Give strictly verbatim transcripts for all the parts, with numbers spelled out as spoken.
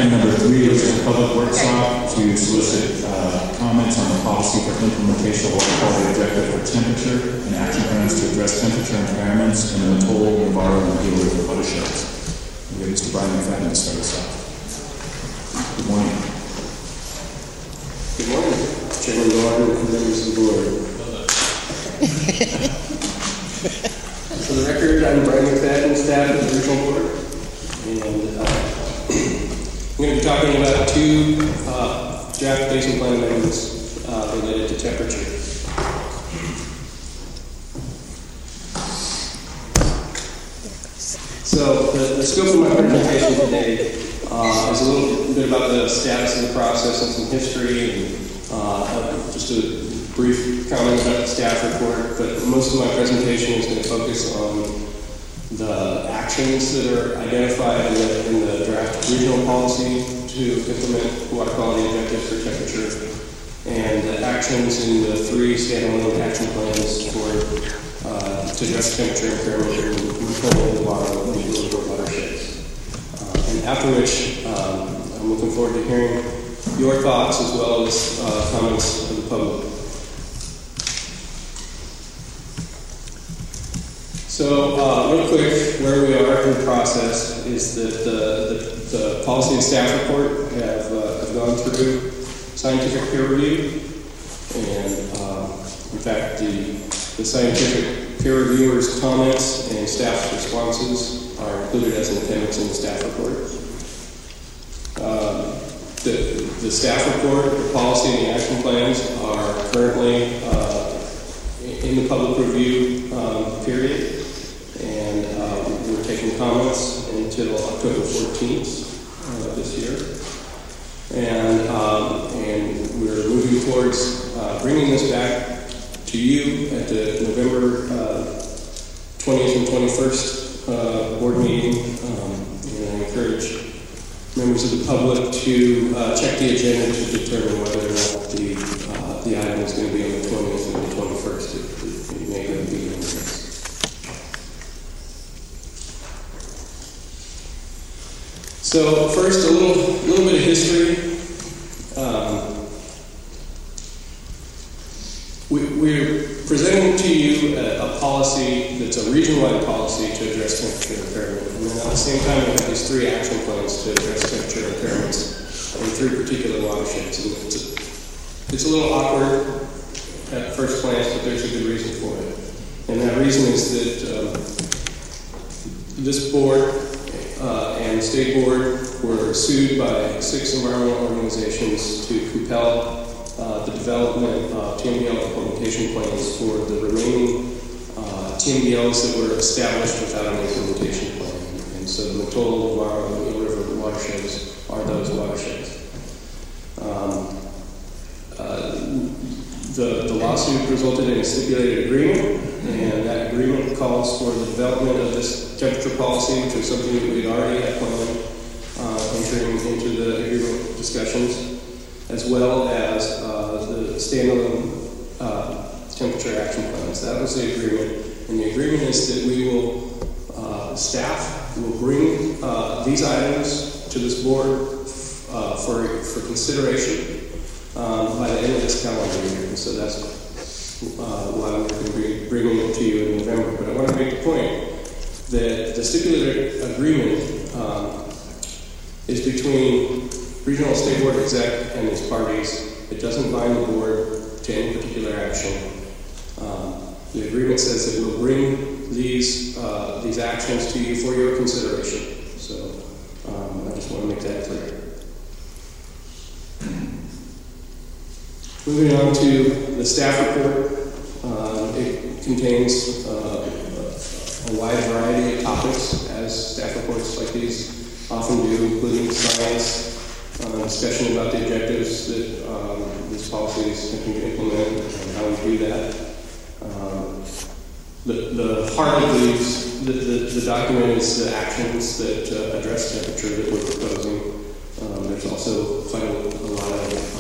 Item number three is a public workshop to solicit uh, comments on the policy for implementation of water quality objective for temperature and action plans to address temperature impairments in the Mattole, Navarro, and Gila River watersheds. We have Mister Brian McFadden to start us off. Good morning. Good morning, Chairman Gordon and members of the board. For the record, I'm Brian McFadden, staff of the regional board, and uh, I'm going to be talking about two uh, draft basin plan amendments uh, related to temperature. So the, the scope of my presentation today uh, is a little bit about the status of the process and some history, and uh, just a brief comment about the staff report, but most of my presentation is going to focus on the actions that are identified in the, in the draft regional policy to implement water quality objectives for temperature, and the actions in the three standalone action plans for uh, to address temperature impairment in the water and the watersheds. Uh, and after which, um, I'm looking forward to hearing your thoughts as well as uh, comments of the public. So, uh, real quick, where we are in the process is that the, the, the policy and staff report have, uh, have gone through scientific peer review, and um, in fact, the, the scientific peer reviewers' comments and staff's responses are included as an appendix in the staff report. Um, the, the staff report, the policy, and the action plans are currently uh, in the public review um, period. And uh, we're taking comments until October fourteenth uh, this year. And, um, and we're moving towards uh, bringing this back to you at the November uh, twentieth and twenty-first uh, board meeting. Um, and I encourage members of the public to uh, check the agenda to determine whether or not the, uh, the item is going to be on the twentieth or the twenty-first. It, it, it may go to be on the next. So first, a little, little bit of history. Um, we, we're presenting to you a, a policy that's a region-wide policy to address temperature impairment. And then at the same time, we have these three action plans to address temperature impairments in three particular watersheds. And it's a, it's a little awkward at first glance, but there's a good reason for it. And that reason is that um, this board Uh, and the state board were sued by six environmental organizations to compel uh, the development of T M D L implementation plans for the remaining uh, T M D Ls that were established without an implementation plan. And so the Mattole, Navarro, and Gila River watersheds are those watersheds. Um, uh, the, the lawsuit resulted in a stipulated agreement, and that agreement calls for the development of this temperature policy, which was something that we had already had planned uh, entering into the agreement discussions, as well as uh, the standalone uh, temperature action plans. That was the agreement, and the agreement is that we will, uh, staff will bring uh, these items to this board uh, for, for consideration um, by the end of this calendar year. And so that's uh, why we're going to be bringing it to you in November. But I want to make the point that the stipulated agreement um, is between regional state board exec and its parties. It doesn't bind the board to any particular action. Um, the agreement says that we'll bring these uh, these actions to you for your consideration. So um, I just want to make that clear. Moving on to the staff report, uh, it contains uh, a wide variety of topics, as staff reports like these often do, including science, uh, discussion about the objectives that um, this policy is attempting to implement and how we do that. Um, the, the heart of these, the, the, the document is the actions that uh, address temperature that we're proposing. Um, there's also quite a, a lot of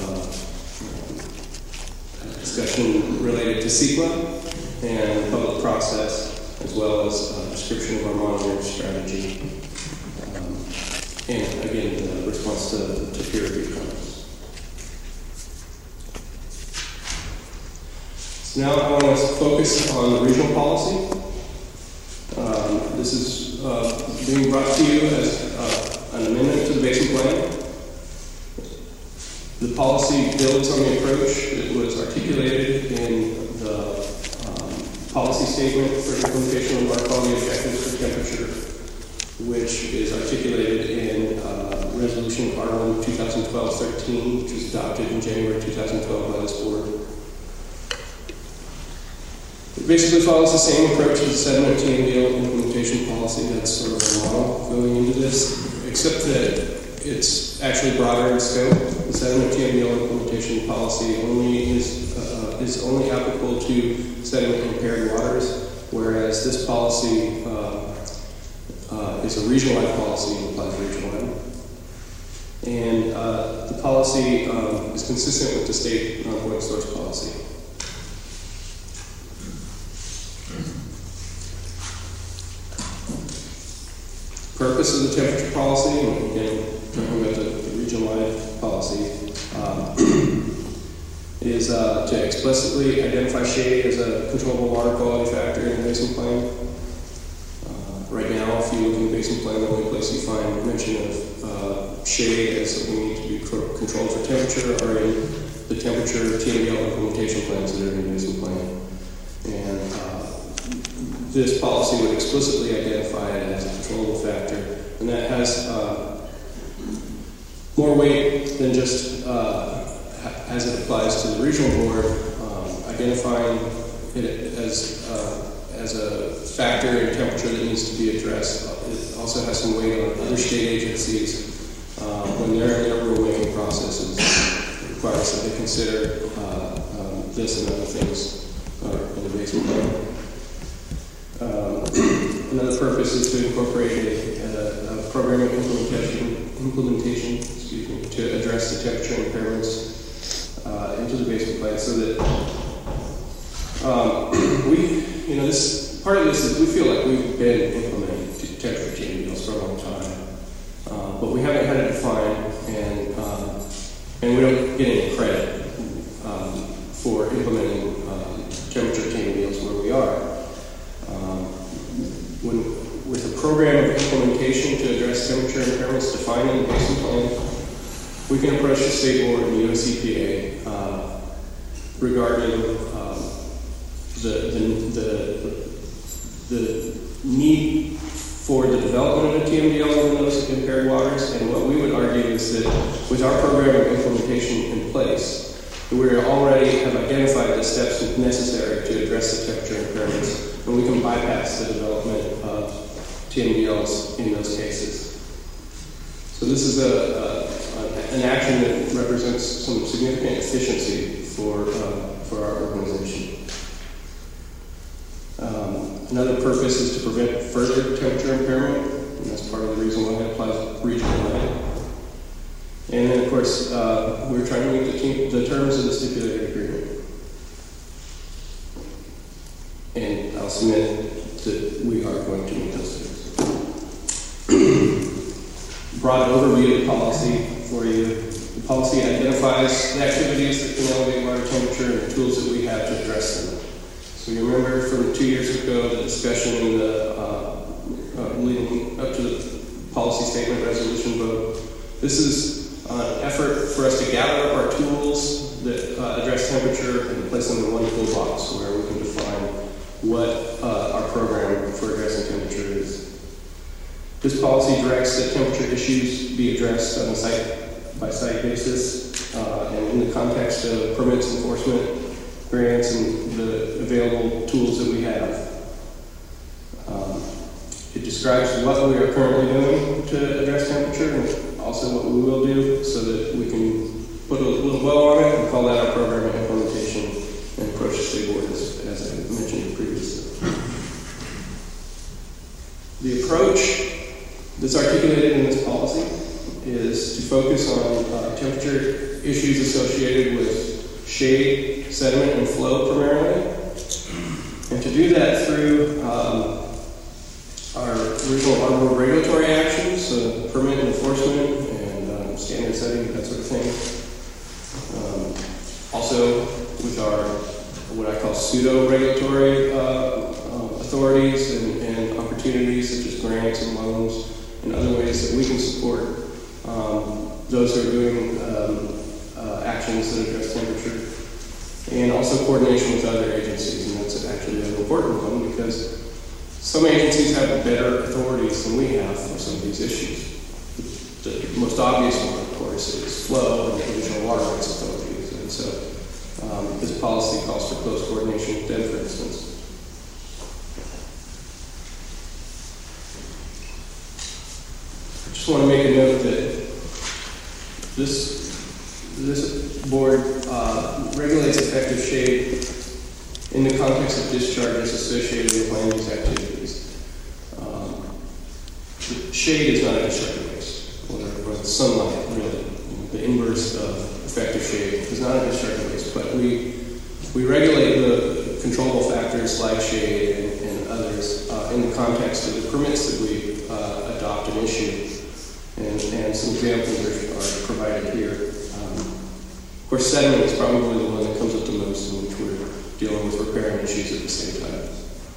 uh, discussion related to C E Q A and public process, as well as a description of our monitoring strategy. Um, and again, the response response to, to peer review comments. So now I want to focus on the regional policy. Um, this is uh, being brought to you as uh, an amendment to the basic plan. The policy builds on the approach that was articulated in the um, policy statement for implementation of water quality objectives for temperature, which is articulated in uh, Resolution R one twenty twelve thirteen, which was adopted in January two thousand twelve by this board. It basically follows the same approach as the sediment T M D L implementation policy. That's sort of a model going into this, except that it's actually broader in scope. The sediment T M D L implementation policy only is uh, is only applicable to sediment impaired waters, whereas this policy uh, uh, is a regional-wide policy and applies regional-wide. And uh, the policy um, is consistent with the state non-point source policy. Purpose of the temperature policy, and again, talking about the, the regional-wide policy, um, is uh, to explicitly identify shade as a controllable water quality factor in the basin plan. Uh, right now, if you look in the basin plan, the only place you find mention of uh, shade as something that needs to be co- controlled for temperature are in the temperature T M D L implementation plans that are in the basin plan. And uh, this policy would explicitly identify it as a controllable factor, and that has uh, more weight than just uh, as it applies to the regional board, um, identifying it as uh, as a factor in temperature that needs to be addressed. It also has some weight on other state agencies uh, when they're in their rulemaking processes. It requires that they consider uh, um, this and other things uh, in the basin plan. Um, another purpose is to incorporate a, a, a program of implementation, implementation excuse me, to address the temperature impairments uh, into the basin plan, so that um, we, you know, this part of this is we feel like we've been implementing temperature T M D Ls for a long time, uh, but we haven't had it defined, and um, and we don't get any credit um, for implementing um, temperature T M D Ls where we are. Um, when, with a program of implementation to address temperature impairments defined in the basin plan, we can approach the state board and the U S E P A uh, regarding um, the, the, the, the need for the development of a T M D L in those impaired waters. And what we would argue is that with our program of implementation in place, we already have identified the steps necessary to address the temperature impairments, and we can bypass the development of T M D Ls in those cases. So this is a, a, an action that represents some significant efficiency for, uh, for our organization. Um, another purpose is to prevent further temperature impairment, and that's part of the reason why it applies regionally. And then, of course, uh, we're trying to meet the, team, the terms of the stipulated agreement. And I'll submit that we are going to meet those terms. Broad overview of the policy for you. The policy identifies the activities that can elevate water temperature and the tools that we have to address them. So you remember from two years ago the discussion in the uh, uh, leading up to the policy statement resolution vote. This is an uh, effort for us to gather up our tools that uh, address temperature and place them in one toolbox where we can define what uh, our program for addressing temperature is. This policy directs that temperature issues be addressed on a site-by-site basis uh, and in the context of permits, enforcement, grants, and the available tools that we have. Um, it describes what we are currently doing to address temperature and also what we will do so that we can put a little bow on it and call that our program of implementation and approach the state board as, as I mentioned previously. The approach that's articulated in this policy is to focus on uh, temperature issues associated with shade, sediment, and flow primarily, and to do that through um, our original onboard regulatory actions, so permit enforcement and um, standard setting, that sort of thing. Um, also, with our, what I call pseudo-regulatory uh, uh, authorities and, and opportunities, such as grants and loans, and other ways that we can support um, those who are doing um, uh, actions that address temperature, and also coordination with other agencies, and that's actually an important one because some agencies have better authorities than we have for some of these issues. The most obvious one, of course, is flow and the Division of Water Rights authorities, and so um, this policy calls for close coordination with them, for instance. I just want to make a note that this this board uh, regulates effective shade in the context of discharges associated with land use activities. Um, shade is not a discharge waste, or, or the sunlight, really. The inverse of effective shade is not a discharge waste, but we we regulate the controllable factors like shade and, and others uh, in the context of the permits that we uh, adopt and issue. And, and some examples are, are provided here. Um, of course, sediment is probably the one that comes up the most, in which we're dealing with repairing issues at the same time.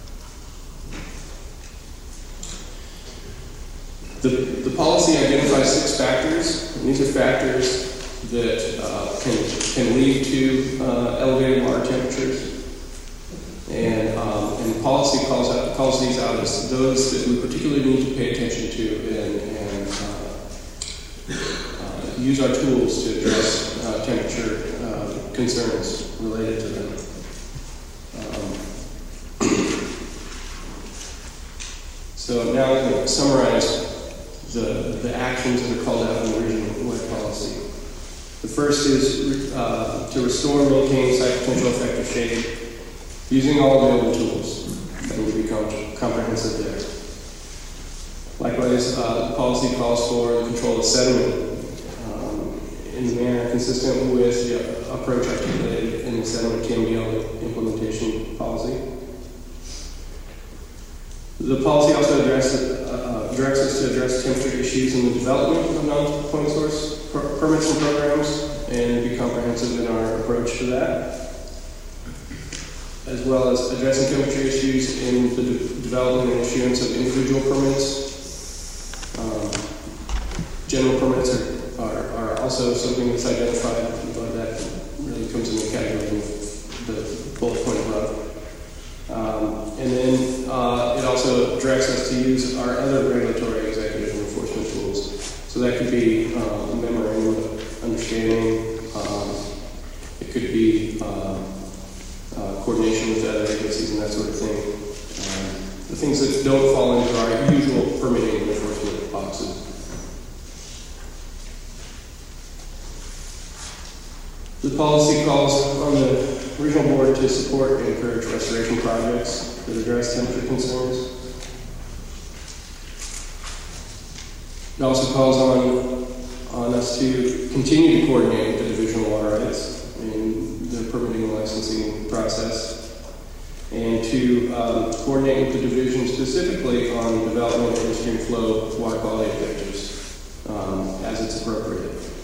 The, the policy identifies six factors, and these are factors that uh, can, can lead to uh, elevated water temperatures. And, um, and the policy calls, out, calls these out as those that we particularly need to pay attention to and, and uh, uh, use our tools to address uh, temperature uh, concerns related to them. Um, so now I'm going to summarize the, the actions that are called out in the regional-wide policy. The first is uh, to restore and maintain site potential effective shade using all available tools. That will be com- comprehensive there. Likewise, uh, the policy calls for the control of sediment um, in the manner consistent with the approach articulated in the sediment T M D L implementation policy. The policy also addresses, uh, directs us to address temperature issues in the development of non-point source per- permits and programs, and be comprehensive in our approach to that, as well as addressing temperature issues in the de- development and issuance of individual permits. Um, general permits are, are, are also something that's identified, but that really comes in the category of the bullet point above. Um, and then uh, it also directs us to use our other regulatory, executive, and enforcement tools. So that could be uh, a memorandum of understanding. Um, it could be uh, uh, coordination with other agencies and that sort of thing. Um, the things that don't fall into our usual permitting and enforcement boxes. The policy calls on the regional board to support and encourage restoration projects that address temperature concerns. It also calls on, on us to continue to coordinate with the Division of Water Rights in the permitting and licensing process, and to um, coordinate with the division specifically on development and stream flow water quality objectives um, as it's appropriate.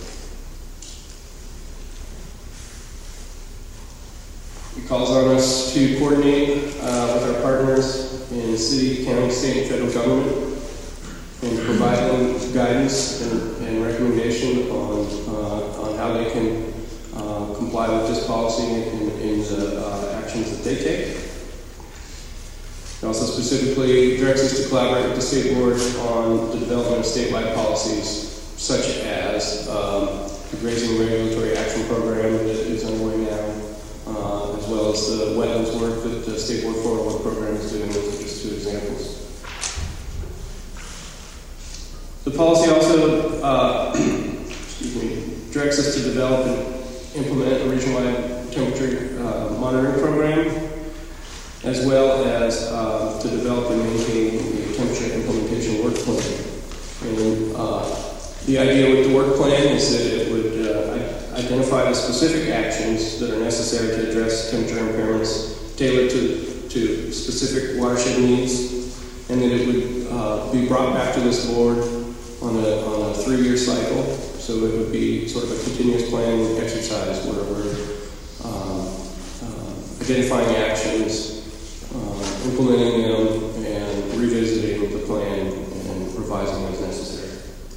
It calls on us to coordinate uh, with our partners in city, county, state, and federal government and provide them guidance and, and recommendation on, uh, on how they can uh, comply with this policy in, in the uh, actions that they take. It also specifically directs us to collaborate with the state board on the development of statewide policies, such as um, the grazing regulatory action program that is underway now, uh, as well as the wetlands work that the State Board four oh one program is doing. Those are just two examples. The policy also uh, excuse me, directs us to develop and implement a region-wide temperature uh, monitoring program, as well as uh, to develop and maintain the temperature implementation work plan. And uh, the idea with the work plan is that it would uh, identify the specific actions that are necessary to address temperature impairments tailored to, to specific watershed needs, and that it would uh, be brought back to this board on a, on a three-year cycle, So it would be sort of a continuous planning exercise where we're um, uh, identifying actions, uh, implementing them, and revisiting the plan and revising as necessary.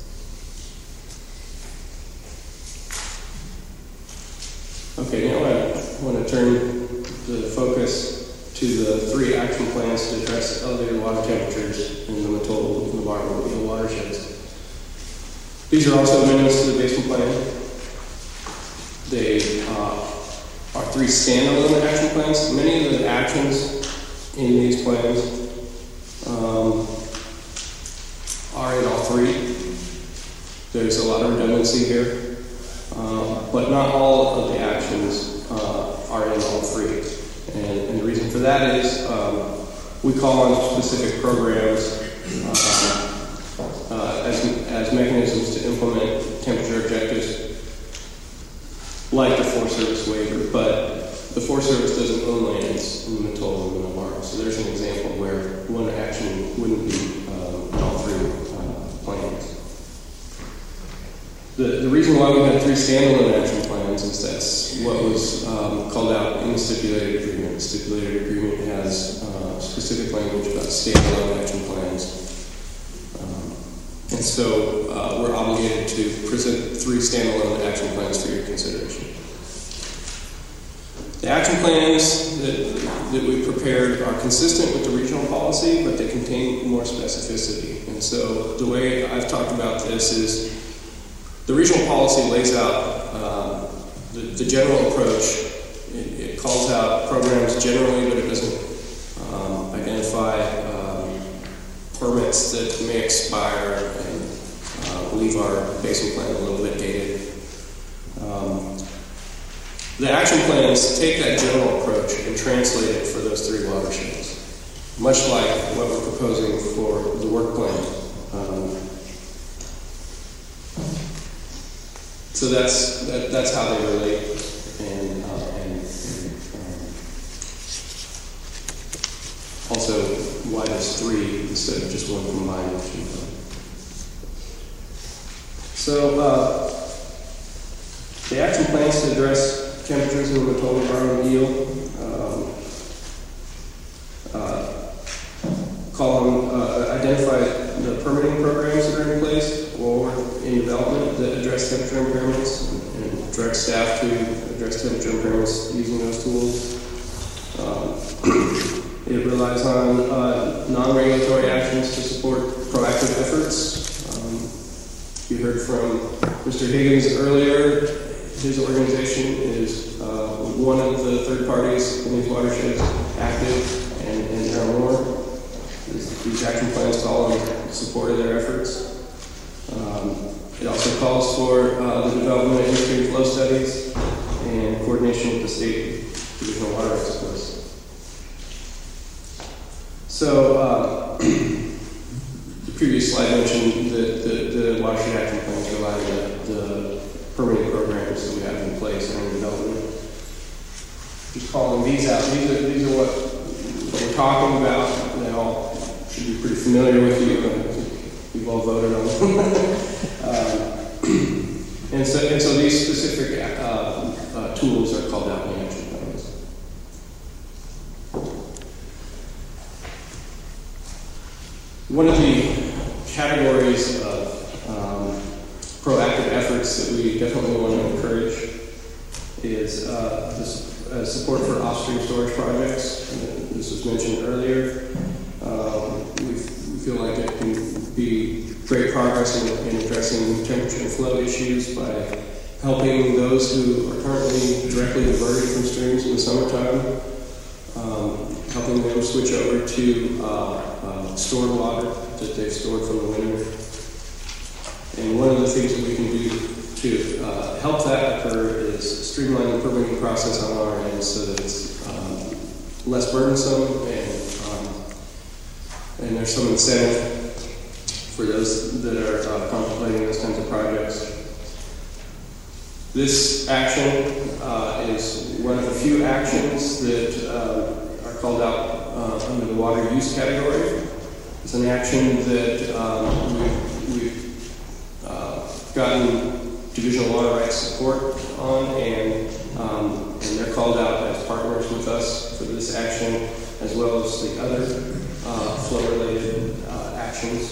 Okay, now I want to turn the focus to the three action plans to address elevated water temperatures in the Mattole, Navarro, and Mobile watersheds. These are also amendments to the basin plan. They uh, are three standalone action plans. Many of the actions in these plans um, are in all three. There's a lot of redundancy here, uh, but not all of the actions uh, are in all three. And, and the reason for that is um, we call on specific programs uh, uh, as, as mechanisms to implement temperature objectives, like the Forest Service waiver, but the Forest Service doesn't own lands in the Mattole and the Navarro. So there's an example where one action wouldn't be um, in all three uh, plans. The, the reason why we had three standalone action plans is that's what was um, called out in the stipulated agreement. The stipulated agreement has uh, specific language about standalone action plans. Um, and so uh, we're obligated to present three standalone action plans for your consideration. The action plans that, that we prepared are consistent with the regional policy, but they contain more specificity. And so the way I've talked about this is the regional policy lays out uh, the, the general approach. It, it calls out programs generally, but it doesn't um, identify um, permits that may expire and uh, leave our basin plan a little bit dated. Um, the action plans take that general approach and translate it for those three watersheds, much like what we're proposing for the work plan. Um, So that's that, that's how they relate, and, uh, and, and um, also why there's three instead of just one combined action plan. So uh, the action plans to address temperatures in the Mattole environment yield um, uh, call on uh, identify the permitting programs that are in place or in development that address temperature impairments and, and direct staff to address temperature impairments using those tools. Um, it relies on uh, non-regulatory actions to support proactive efforts. Um, you heard from Mister Higgins earlier. His organization is uh, one of the third parties in these watersheds active, and, and there are more. These, these action plans call in support of their efforts. Um, it also calls for uh, the development of in-stream flow studies and coordination with the state divisional water experts. So uh, the previous slide mentioned that the, the watershed action plans rely on the, the permitting programs that we have in place and in development. Just calling these out. These are, these are what, what we're talking about. They all should be pretty familiar with you. You've all voted on them. um, and, so, and so these specific uh, uh, tools are called out in the action plans. One of the categories of um, proactive efforts that we definitely want to encourage is uh, this, uh, support for off-stream storage projects. This was mentioned earlier. Um, we feel like it can be great progress in, in addressing temperature and flow issues by helping those who are currently directly diverted from streams in the summertime, um, helping them switch over to uh, uh, stored water that they've stored from the winter. And one of the things that we can do to uh, help that occur is streamline the permitting process on our end so that it's um, less burdensome and And there's some incentive for those that are uh, contemplating those kinds of projects. This action uh, is one of the few actions that uh, are called out uh, under the water use category. It's an action that um, we've, we've uh, gotten divisional water rights support on, and, um, and they're called out as partners with us for this action, as well as the other uh, flow-related uh, actions.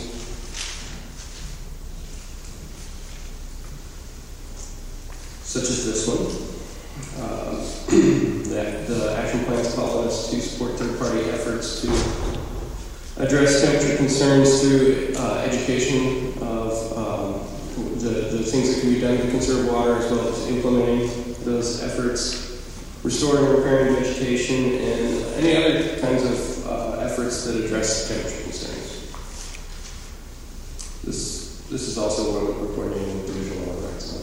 Such as this one. Uh, that the action plans call on us to support third-party efforts to address temperature concerns through uh, education of um, the, the things that can be done to conserve water, as well as implementing those efforts, restoring and repairing vegetation, and any other kinds of uh, efforts that address temperature concerns. This, this is also one that we're coordinating with Division of Water Rights on.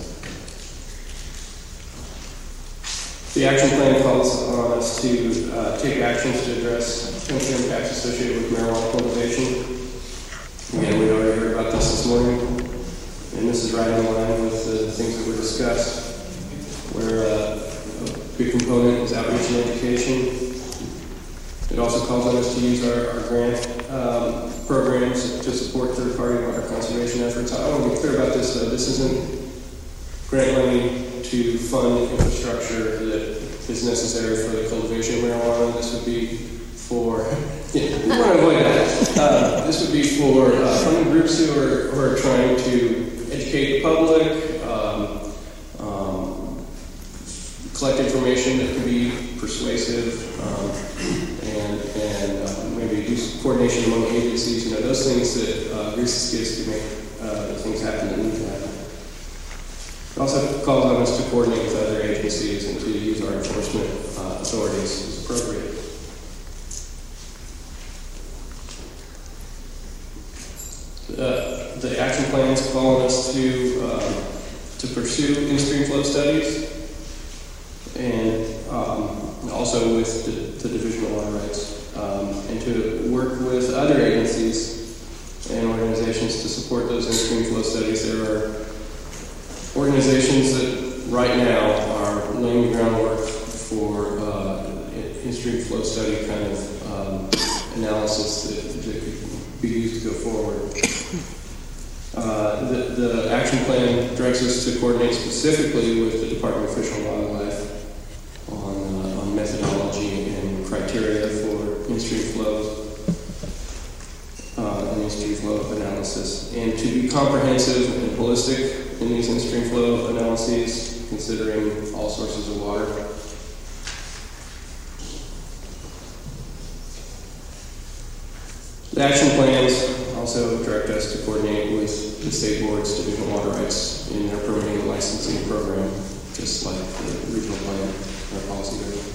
The action plan calls on us to uh, take actions to address temperature impacts associated with marijuana cultivation. Again, we already heard about this this morning, and this is right in line with the things that were discussed, where uh, a big component is outreach and education. It also calls on us to use our, our grant um, programs to support third-party water conservation efforts. I want to be clear about this, though. This isn't grant money to fund infrastructure that is necessary for the cultivation of marijuana. This would be for, yeah, we want to avoid that. Uh, this would be for uh, funding groups who are, who are trying to educate the public, um, um, collect information that can be persuasive, um, and, and uh, maybe do some coordination among agencies, you know, those things that uh, grease the skids to make uh, things happen that need to happen. It also calls on us to coordinate with other agencies and to use our enforcement uh, authorities as appropriate. Uh, the action plans call on us to uh, to pursue in-stream flow studies, and um, also with the, the Division of Water Rights, um, and to work with other agencies and organizations to support those in-stream flow studies. There are organizations that right now are laying the groundwork for uh, in-stream flow study kind of um, analysis that, that could be used to go forward. Uh, the, the action plan directs us to coordinate specifically with the Department of Fish and Wildlife on, uh, on methodology and criteria for in-stream flows uh, and in-stream flow analysis, and to be comprehensive and holistic in these in-stream flow analyses, considering all sources of water. The action plans also direct us to coordinate with the state board's Division of Water Rights in their permitting and licensing program, just like the regional plan and our policy does.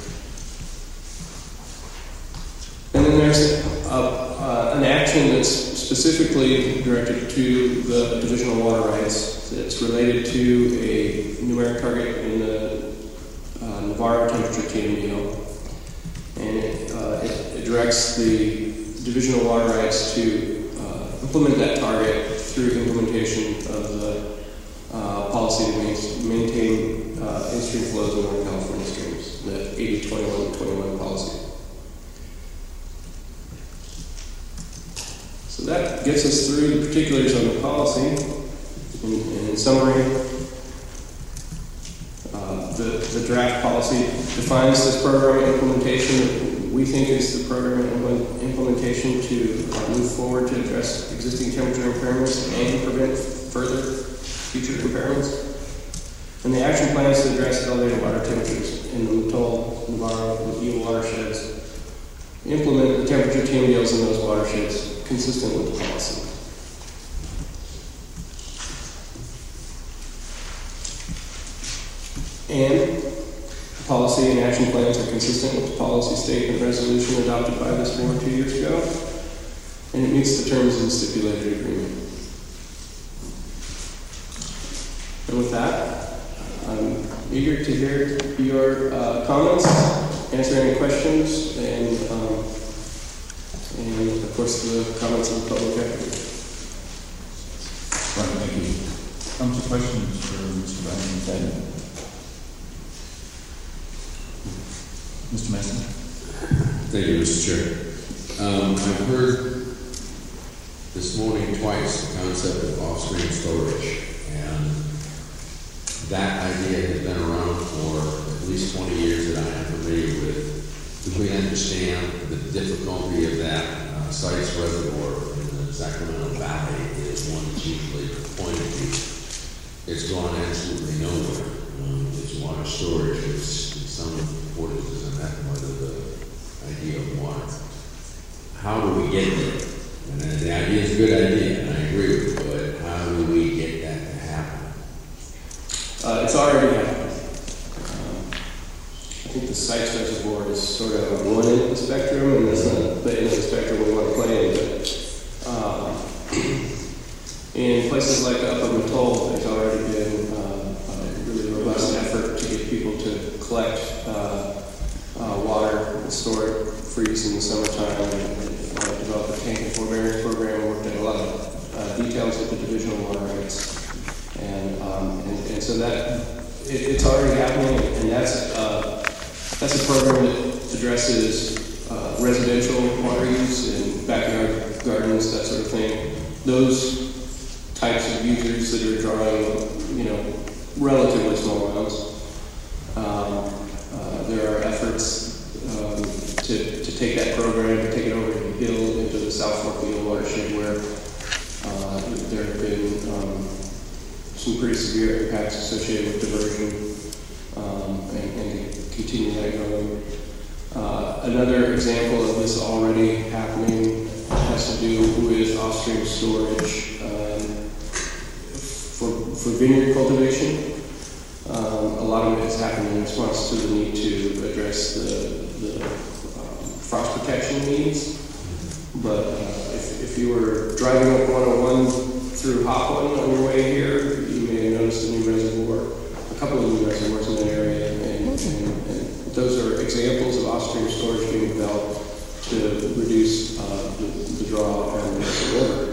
And then there's a, uh, an action that's specifically directed to the Division of Water Rights. It's related to a numeric target in the uh, Navarro temperature T M D O, and it, uh, it, it directs the Division of Water Rights to uh, implement that target through implementation of the uh, policy to maintain uh, in-stream flows in Northern California streams, the eighty twenty-one twenty-one policy. So that gets us through the particulars on the policy. In, in summary, uh, the, the draft policy defines this program implementation. We think is the program implementation to uh, move forward to address existing temperature impairments and prevent further future impairments. And the action plans to address elevated water temperatures in the Mattole, Navarro, and Eagle watersheds. Implement the temperature T M D Os in those watersheds consistent with the policy. And the policy and action plans are consistent with the policy statement resolution adopted by this board two years ago, and it meets the terms of the stipulated agreement. And with that, I'm eager to hear your uh, comments, answer any questions, and um, and of course the comments of the public afterwards. Right, thank you. Comes to questions for Mister Biden. Mister Mason. Thank you, Mister Chair. Um, I've heard this morning twice the concept of off-screen storage, and that idea has been around for at least twenty years that I am familiar with. We understand the difficulty of that. uh, Sites Reservoir in the Sacramento Valley is one that's usually pointed to. It's gone absolutely nowhere. Um, it's water storage. It's, in some quarters is a part of the idea of water. How do we get there? And uh, the idea is a good idea, and I agree with it, but how do we get that to happen? Uh, it's already happening. Um, I think the Sites Reservoir is sort of on one end of the spectrum, and that's not the end of the spectrum we want to play in. But um, in places like Upper Mattole, there's already been uh, a really robust effort to get people to collect uh, uh, water and store it, freeze in the summertime, and uh, develop a tank and forbearance program. Worked at a lot of uh, details of the Division of Water Rights. And, um, and and so that it, it's already happening, and that's uh, that's a program that addresses uh, residential water use and backyard gardens, that sort of thing. Those types of users that are drawing, you know, relatively small amounts. Um, uh, there are efforts um, to to take that program and take it over to the Hill into the South Fork Hill watershed, where uh, there have been um, some pretty severe impacts associated with diversion, um, and, and to continue that going. Uh, another example of this already happening has to do with off-stream storage um, for, for vineyard cultivation. Um, a lot of it has happened in response to the need to address the, the um, frost protection needs. But uh, if, if you were driving up one oh one through Hopland on your way here, you may have noticed a new reservoir, a couple of new reservoirs in that area, and, and, and those are examples of off-stream storage being developed to reduce uh, the, the draw on the river.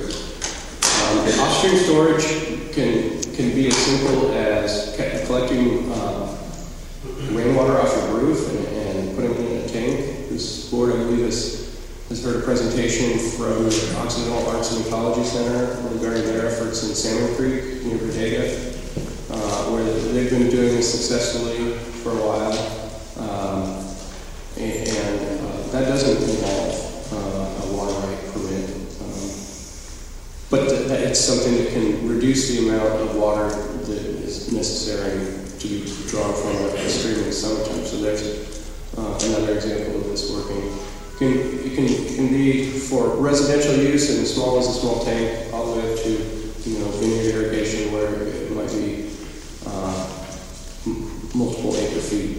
Um, off-stream storage can can be as simple as collecting uh, rainwater off your roof and, and putting it in a tank. This board, I believe, has has heard a presentation from the Occidental Arts and Ecology Center regarding their efforts in Salmon Creek near Bodega, uh, where they've been doing this successfully for a while. Um, and and uh, that doesn't involve uh, a water right permit. Um, but th- that it's something that can reduce the amount of water that is necessary to be drawn from a stream in the summertime. So there's uh, another example of this working. Can, it can, it can be for residential use and as small as a small tank, all the way up to, you know, vineyard irrigation, where it might be uh, m- multiple acre feet.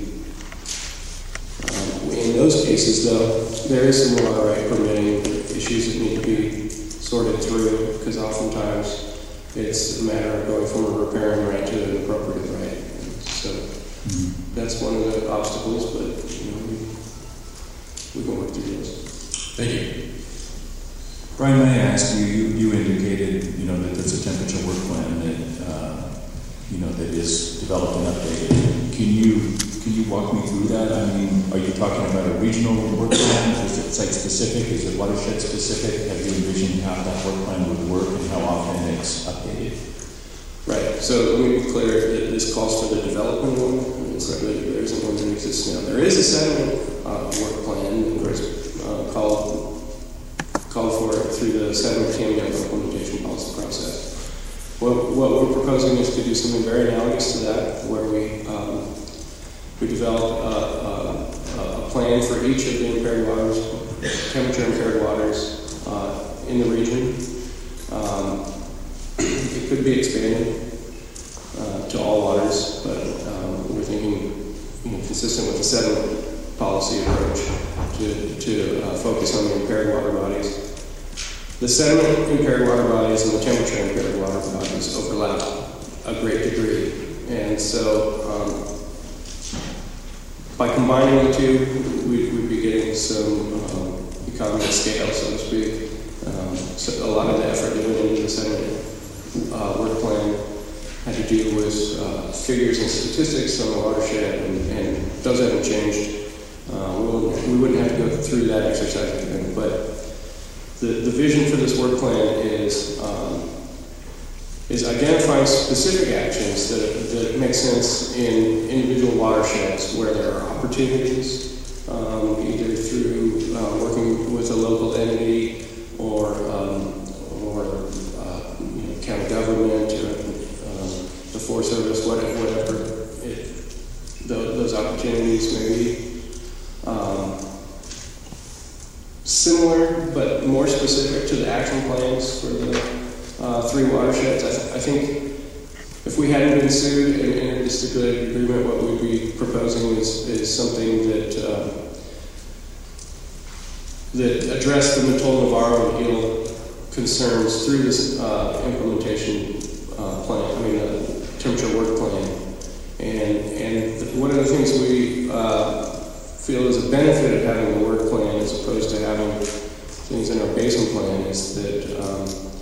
Um, in those cases, though, there is some water right permitting issues that need to be sorted through, because oftentimes it's a matter of going from a riparian right to an appropriate right. And so mm-hmm. that's one of the obstacles, but you know, we, we can work through those. Thank you. Brian, may I ask you, you, you indicated, you know, that there's a temperature work plan that, uh, you know, that is developed and updated. Can you, can you walk me through that? I mean, are you talking about a regional work plan? Is it site specific? Is it watershed specific? Have you envisioned how that work plan would work and how often it's updated? Right, so let me be clear, that this calls for the development one. It's not really, there isn't one that exists now. There is a settlement uh, work plan, of course, uh, called, called for through the settlement T M E implementation policy process. What, what we're proposing is to do something very analogous to that, where we um, we develop a, a, a plan for each of the impaired waters, temperature impaired waters uh, in the region. Um, it could be expanded uh, to all waters, but um, we're thinking, you know, consistent with the settlement policy approach to, to uh, focus on the impaired water bodies. The sediment impaired water bodies and the temperature impaired water bodies overlap a great degree. And so um, by combining the two, we, we'd be getting some um, economy of scale, so to speak. Um, so a lot of the effort that went into the sediment uh, work plan had to do with uh, figures and statistics on the watershed, and, and those haven't changed. Uh, we, wouldn't, we wouldn't have to go through that exercise again, but The, the vision for this work plan is um, is identifying specific actions that, that make sense in individual watersheds where there are opportunities, um, either through uh, working with a local entity or um, or uh, you know, county government or um, the Forest Service, whatever, whatever it, those, those opportunities may be. Um, similar but more specific to the action plans for the Uh, three watersheds. I, th I think if we hadn't been sued and entered this stipulated agreement, what we'd be proposing is, is something that um, that addressed the Mattole, Navarro, and Eel concerns through this uh, implementation uh, plan. I mean, the temperature work plan. And and th one of the things we uh, feel is a benefit of having a work plan as opposed to having things in our basin plan is that. Um,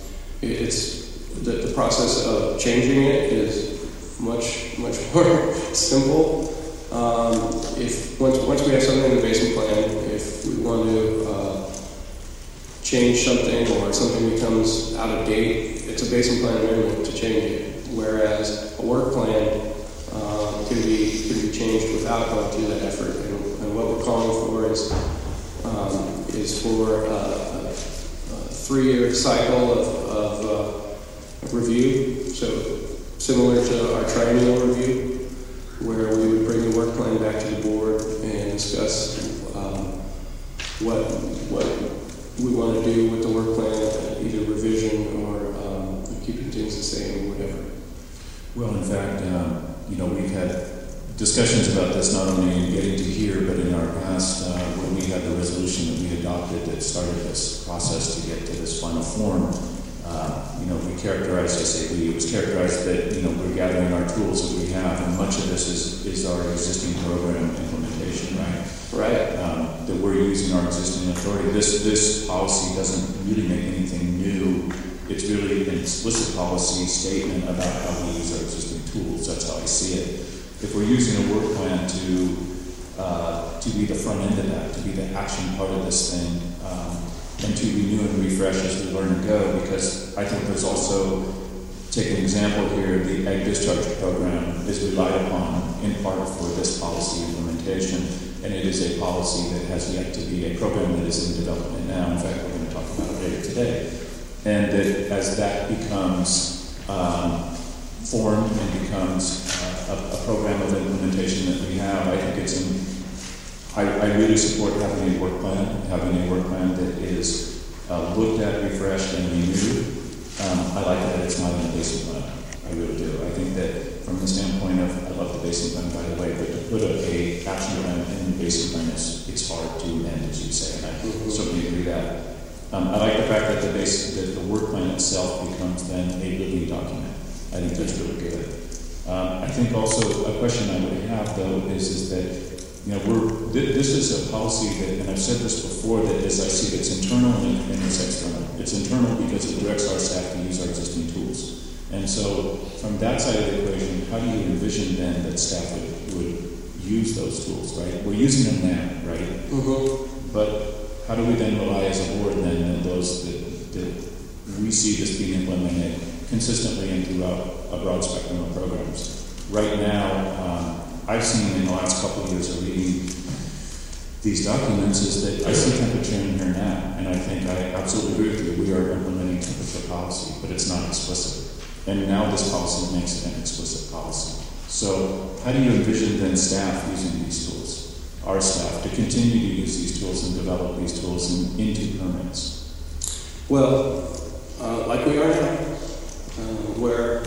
It's that the process of changing it is much much more simple. Um, if once once we have something in the basin plan, if we want to uh, change something or something becomes out of date, it's a basin plan amendment to change it. Whereas a work plan uh, can be can be changed without going through that effort. And, and what we're calling for is um, is for uh, three-year cycle of, of uh, review, so similar to our triennial review, where we would bring the work plan back to the board and discuss um, what what we want to do with the work plan, either revision or um, keeping things the same or whatever. Well, in fact, um, you know, we've had discussions about this not only in getting to here, but in our past uh, when we had the resolution that we adopted that started this process to get to this final form. Uh, you know, we characterized, I say we, it was characterized that, you know, we're gathering our tools that we have, and much of this is, is our existing program implementation, right? Right. Um, that we're using our existing authority. This, this policy doesn't really make anything new. It's really an explicit policy statement about how we use our existing tools. That's how I see it. If we're using a work plan to uh, to be the front end of that, to be the action part of this thing, um, and to renew and refresh as we learn and go, because I think there's also, take an example here, the Ag Discharge Program is relied upon in part for this policy implementation, and it is a policy that has yet to be a program that is in development now. In fact, we're going to talk about it later today. And that as that becomes um, formed and becomes uh, a, a program of implementation that we have, I think it's in, I, I really support having a work plan, having a work plan that is uh, looked at, refreshed, and renewed. Um, I like that it's not in the basin plan. I really do. I think that from the standpoint of, I love the basin plan, by the way, but to put a, a action plan in the basin plan is it's hard to end, as you say, and I mm-hmm. certainly agree that. Um, I like the fact that the base, that the work plan itself becomes then a living document. I think that's really good. Um, I think also a question I would have though is, is that, you know, we're, th this is a policy that, and I've said this before, that as I see it, it's internal and, and it's external. It's internal because it directs our staff to use our existing tools. And so from that side of the equation, how do you envision then that staff would, would use those tools, right? We're using them now, right? Mm-hmm. But how do we then rely as a board then on those that, that we see this being implemented consistently and throughout a broad spectrum of programs? Right now, um, I've seen in the last couple of years of reading these documents is that I see temperature in here now, and I think I absolutely agree with you. We are implementing temperature policy, but it's not explicit. And now this policy makes it an explicit policy. So how do you envision then staff using these tools, our staff, to continue to use these tools and develop these tools in, into permits? Well, uh, like we are now, uh, where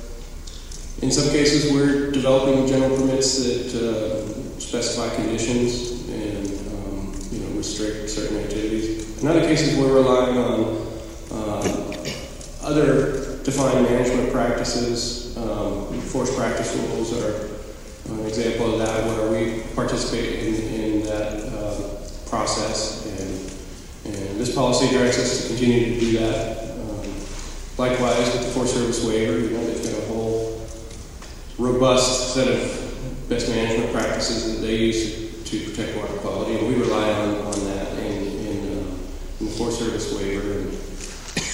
in some cases we're developing general permits that uh, specify conditions and um, you know, restrict certain activities. In other cases we're relying on uh, other defined management practices. Um, forced practice rules are an example of that, where we participate in, in that uh, process, and, and this policy directs us to continue to do that. Um, likewise, with the Forest Service waiver, you know, they've got a whole robust set of best management practices that they use to protect water quality, and we rely on, on that in, in, uh, in the Forest Service waiver. And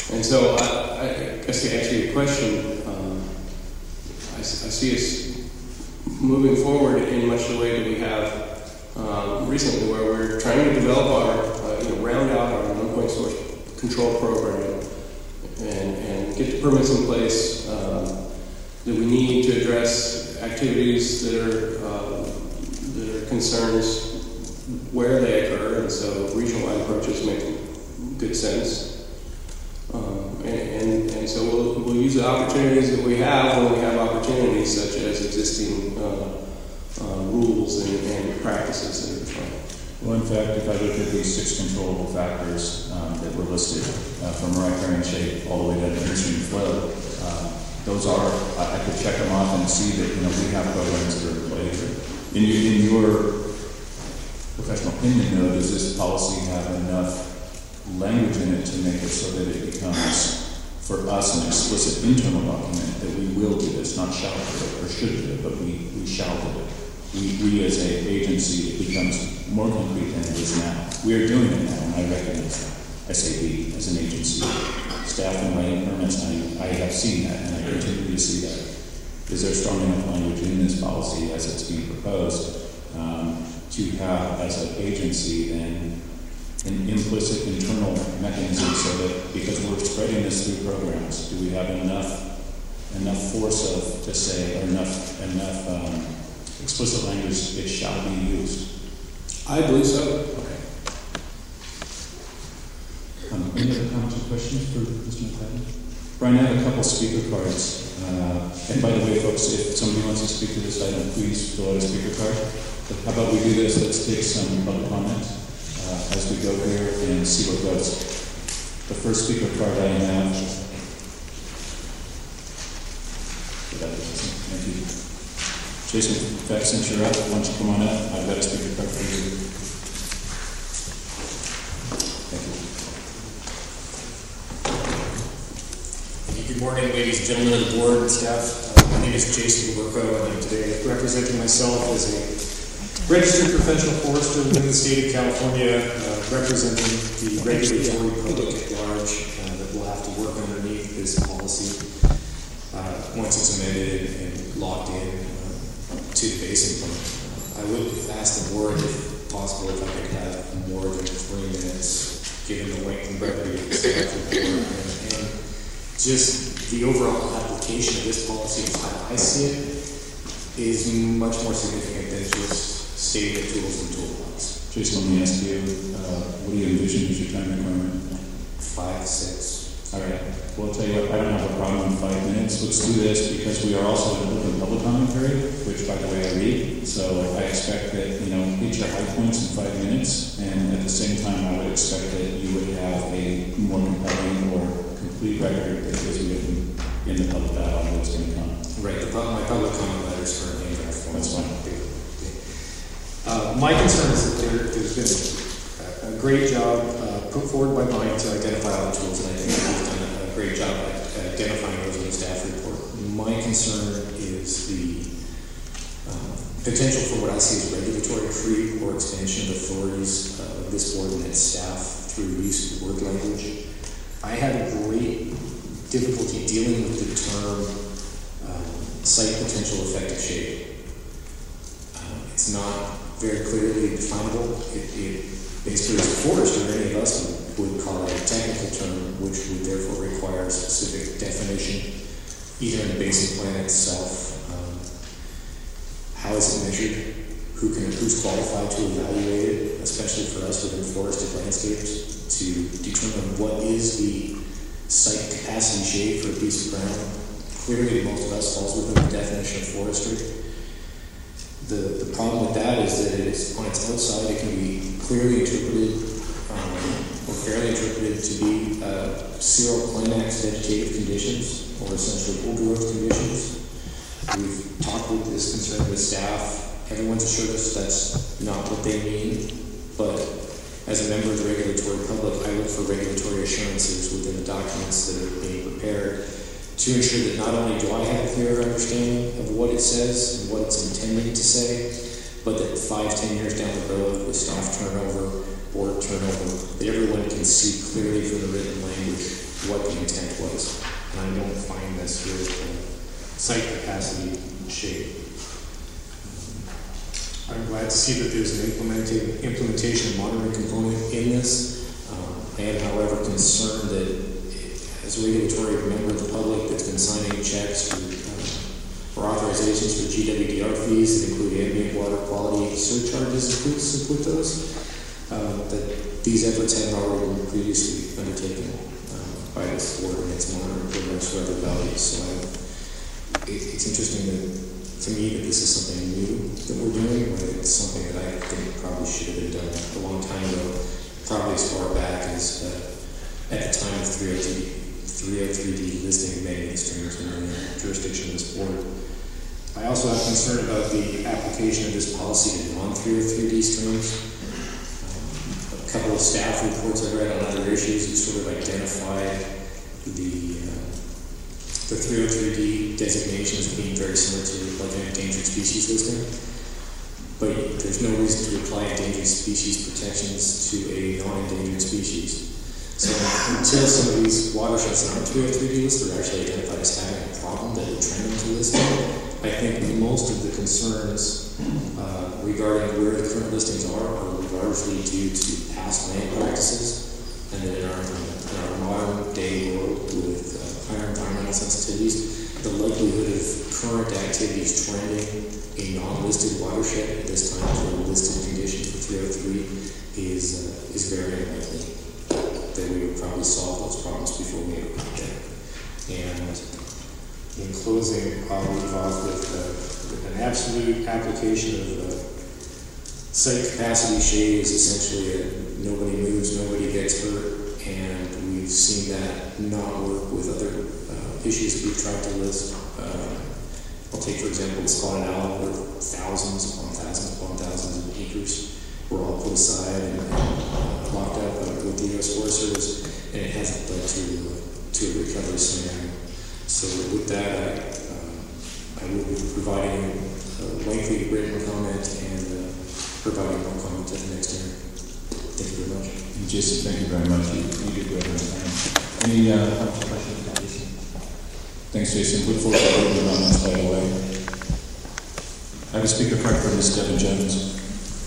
And so I, I guess to answer your question, um, I, s- I see us moving forward in much the way that we have um, recently, where we're trying to develop our, uh, you know, round out our one-point source control program and, and get the permits in place um, that we need to address activities that are uh, that are concerns where they occur, and so regional-wide approaches make good sense. Um, and, and, and so we'll, we'll use the opportunities that we have when we have opportunities such as existing uh, uh, rules and, and practices that are defined. Well, in fact, if I look at these six controllable factors um, that were listed, uh, from riparian shape all the way to the stream flow, um, those are, I, I could check them off and see that, you know, we have programs that are in place. In, you, in your professional opinion, though, does this policy have enough language in it to make it so that it becomes, for us, an explicit internal document that we will do this, not shall do it or should do it, but we, we shall do it. We, we as an agency, it becomes more concrete than it is now. We are doing it now, and I recognize that. S A B as an agency, staff and writing permits, and I, I have seen that, and I continue to see that. Is there strong enough language in this policy as it's being proposed um, to have, as an agency, then an implicit internal mechanism so that, because we're spreading this through programs, do we have enough enough force of to say, or enough enough um, explicit language that shall be used? I believe so. Okay. Um, any other comments or questions for Mister McFadden? Brian, I have a couple speaker cards. Uh, and by the way, folks, if somebody wants to speak to this item, please fill out a speaker card. But how about we do this? Let's take some public comment uh, as we go here and see what goes. The first speaker card I have. Thank you. Jason, in fact, since you're up, why don't you come on up? I've got a speaker card for you. Thank you. Good morning, ladies and gentlemen of the board and staff. Uh, my name is Jason Burko, and I'm today representing myself as a registered professional forester within the state of California, uh, representing the regulatory public at large uh, that will have to work underneath this policy uh, once it's amended and locked in uh, to the basin plan. Uh, I would ask the board, if possible, if I could have more than three minutes, given the length and brevity of the staff report, and, and just the overall application of this policy, as how I see it, is much more significant than just stating the tools and toolbox. Jason, let me ask you, uh, what do you envision as your time requirement? Five, six. All right. Well, I'll tell you what, I don't have a problem in five minutes. Let's do this because we are also in an open public comment period, which, by the way, I read. So I expect that, you know, hit your high points in five minutes. And at the same time, I would expect that you would have a more compelling or complete record that is written in the public dialogue that's going to come. Right. The, pub- my public comment letters for in draft form. That's fine. Uh, my concern is that there, there's been a, a great job uh, put forward by Mike to identify all the tools, and I think he's done a great job at identifying those in the staff report. My concern is the uh, potential for what I see as regulatory creep or expansion of authorities uh, of this board and its staff through use of the word language. I had a great difficulty dealing with the term um, site potential effective shape. Uh, it's not very clearly definable. It, it basically, as a forester, any of us would, would call it a technical term, which would therefore require a specific definition, either in the basin plan itself. Um, how is it measured? Who can, who's qualified to evaluate it, especially for us within forested landscapes, to determine what is the site capacity shade for a piece of ground. Clearly, most of us falls within the definition of forestry. The, the problem with that is that it is, on its outside, it can be clearly interpreted um, or fairly interpreted to be uh, zero-climax vegetative conditions or essentially old-growth conditions. We've talked with this concern with staff. Everyone's assured us that's not what they mean, but as a member of the regulatory public, I look for regulatory assurances within the documents that are being prepared to ensure that not only do I have a clearer understanding of what it says and what it's intending to say, but that five, ten years down the road with staff turnover or turnover, that everyone can see clearly from the written language what the intent was. And I don't find this with uh, site capacity shape. I'm glad to see that there's an implementing, implementation monitoring component in this. Um, I am, however, concerned that as a regulatory member of the public that's been signing checks for, uh, for authorizations for G W D R fees that include ambient water quality surcharges, includes to put those, uh, that these efforts have already been previously undertaken uh, by this board and its monitoring programs for other values. So I, it, it's interesting that, to me, that this is something new that we're doing, but it's something that I think probably should have been done a long time ago, probably as far back as uh, at the time of three oh three D listing many of the streams in the jurisdiction of this board. I also have concern about the application of this policy to non three oh three D streams. Um, a couple of staff reports I've read on other issues that sort of identified the uh, the three oh three D designation as being very similar to like an endangered species listing. But there's no reason to apply endangered species protections to a non-endangered species. So until some of these watersheds that aren't three oh three D listed are actually identified as having a problem that will trend into listing, I think most of the concerns uh, regarding where the current listings are are largely due to past land practices, and that in our, in our modern day world with uh, higher environmental sensitivities, the likelihood of current activities trending a non-listed watershed at this time to a listed condition for three oh three is, uh, is very unlikely. That we would probably solve those problems before we ever got there. And in closing, I'll leave off with, uh, with an absolute application of uh, site capacity shade is essentially a nobody moves, nobody gets hurt, and we've seen that not work with other uh, issues that we've tried to list. Uh, I'll take, for example, the Spotted Owl, where thousands upon thousands upon thousands of acres were all put aside and, and uh, locked up uh, with the U S Forest Service, and it hasn't led to, uh, to a recovery scenario. So with that, I, uh, I will be providing a lengthy written comment and uh, providing more comment at the next hearing. Thank you very much. And Jason, thank you very much. You, you did great. Any uh, questions for Jason? Thanks, Jason. Look forward to working on this, by the way. I have a speaker card for Miz Devin Jones.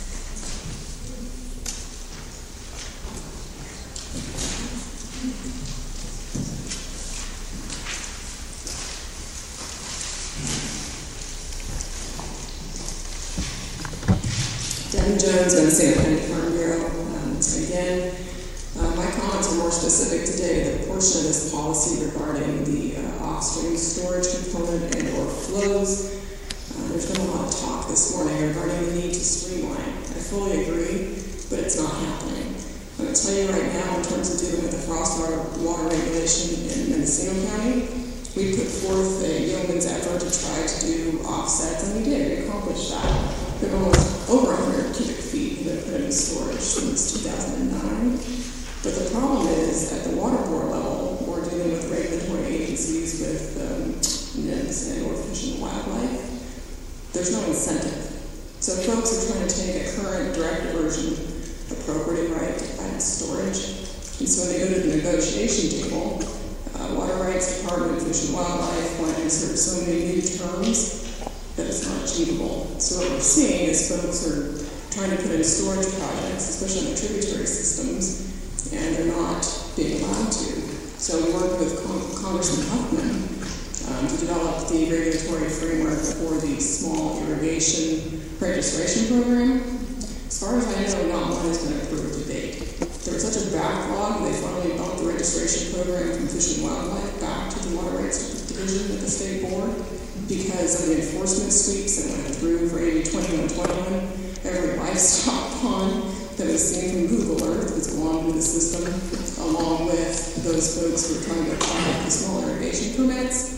Devin Jones, Minnesota County Farm Bureau. Um, again, uh, my comments are more specific today to the portion of this policy regarding the uh, off-stream storage component and or flows. Uh, there's been a lot of talk this morning regarding the need to streamline. I fully agree, but it's not happening. I'm going to tell you right now, in terms of dealing with the frost water, water regulation in Mendocino County, we put forth a yeoman's effort to try to do offsets, and we did. We accomplished that. We've almost over one hundred cubic feet that have put into storage since two thousand nine. But the problem is, at the water board level, we're dealing with regulatory agencies with um, N I M S and or Fish and Wildlife. There's no incentive. So folks are trying to take a current direct diversion appropriate right to plant storage. And so when they go to the negotiation table, uh, Water Rights Department, Fish and Wildlife want to insert so many new terms that it's not achievable. So what we're seeing is folks are trying to put in storage projects, especially in the tributary systems, and they're not being allowed to. So we worked with Con Congressman Huffman um, to develop the regulatory framework for the small irrigation registration program. As far as I know, not one has been approved to date. There was such a backlog, they finally bumped the registration program from Fish and Wildlife back to the Water Rights Division at the state board because of the enforcement sweeps that went through for A B twenty-one twenty-one. Every livestock pond that was seen from Google Earth was belonged to the system, along with those folks who were trying to apply for the small irrigation permits.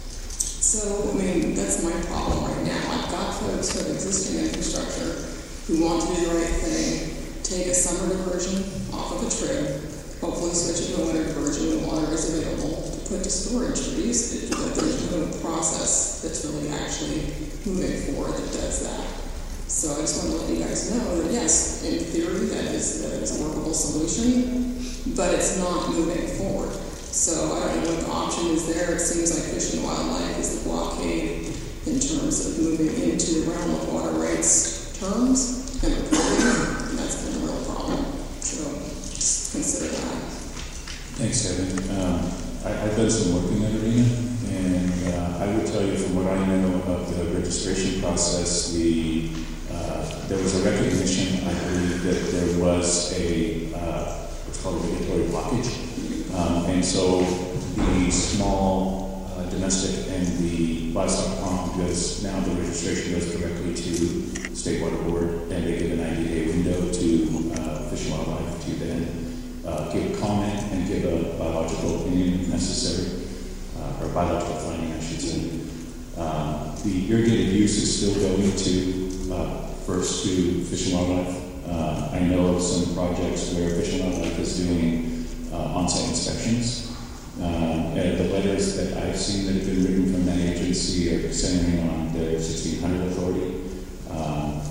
So, I mean, that's my problem right now. I've got folks who have existing infrastructure who want to do the right thing, take a summer diversion off of the trib, hopefully switch it to a winter diversion when water is available to put to storage for usage, but there's no process that's really actually moving forward that does that. So I just want to let you guys know that yes, in theory that is, that is a workable solution, but it's not moving forward. So I don't know what the option is there. It seems like Fish and Wildlife is the blockade in terms of moving into the realm of water rights terms and reporting, and that's been a real problem. So just consider that. Thanks, Kevin. Um, I, I've done some work in that arena, and uh, I would tell you from what I know of the registration process, the uh, there was a recognition, I believe, that there was a uh, what's called a regulatory blockage. Um, and so the small uh, domestic and the livestock pond goes, now the registration goes directly to State Water Board, and they give a ninety day window to uh, Fish and Wildlife to then uh, give a comment and give a biological opinion if necessary, uh, or biological finding, I should say. Um, the irrigated use is still going to uh, first to Fish and Wildlife. Uh, I know of some projects where Fish and Wildlife is doing Uh, on-site inspections. Uh, and the letters that I've seen that have been written from that agency are centering on their sixteen hundred authority, um,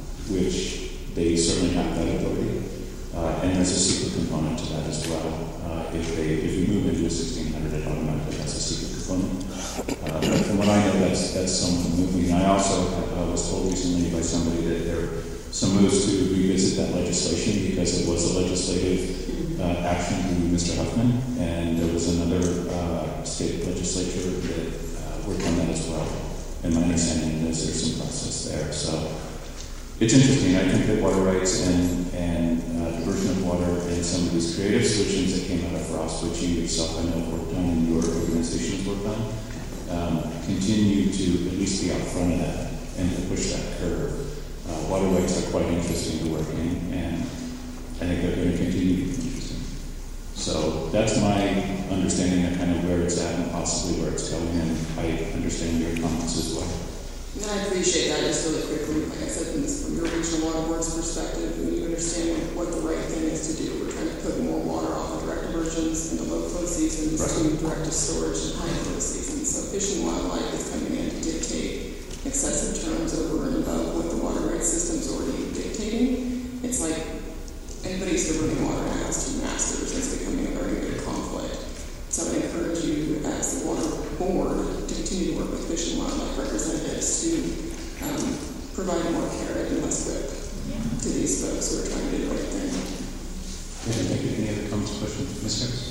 which they certainly have that authority. Uh, and there's a secret component to that as well. Uh, if they if you move into a sixteen hundred, it automatically has a secret component. Uh, but from what I know, that's that's somewhat moving. I also uh, was told recently by somebody that there are some moves to revisit that legislation because it was a legislative Uh, action through Mister Huffman, and there was another uh, state legislature that uh, worked on that as well. And my understanding is there's some process there. So it's interesting. I think that water rights and, and uh, diversion of water and some of these creative solutions that came out of Frost, which you yourself I know worked on and your organization has worked on, um, continue to at least be out front of that and to push that curve. Uh, water rights are quite interesting to work in, and I think they're going to continue to be interesting. So that's my understanding of kind of where it's at and possibly where it's going, and I understand your comments as well. And I appreciate that just really quickly. Like I said, from, this, from your regional water board's perspective, when you understand what the right thing is to do, we're trying to put more water off of direct diversions into low flow seasons right. to direct storage and high flow seasons. So Fish and Wildlife is coming in to dictate excessive terms over and above what the water rights system's already dictating. It's like anybody who's running water now has two masters. It's becoming a very big conflict. So I encourage you as the water board to continue to work with Fish and Wildlife representatives to um, provide more carrot and less whip yeah. to these folks who are trying to do the right thing. Thank you. Any other comments, questions? Miz Hicks?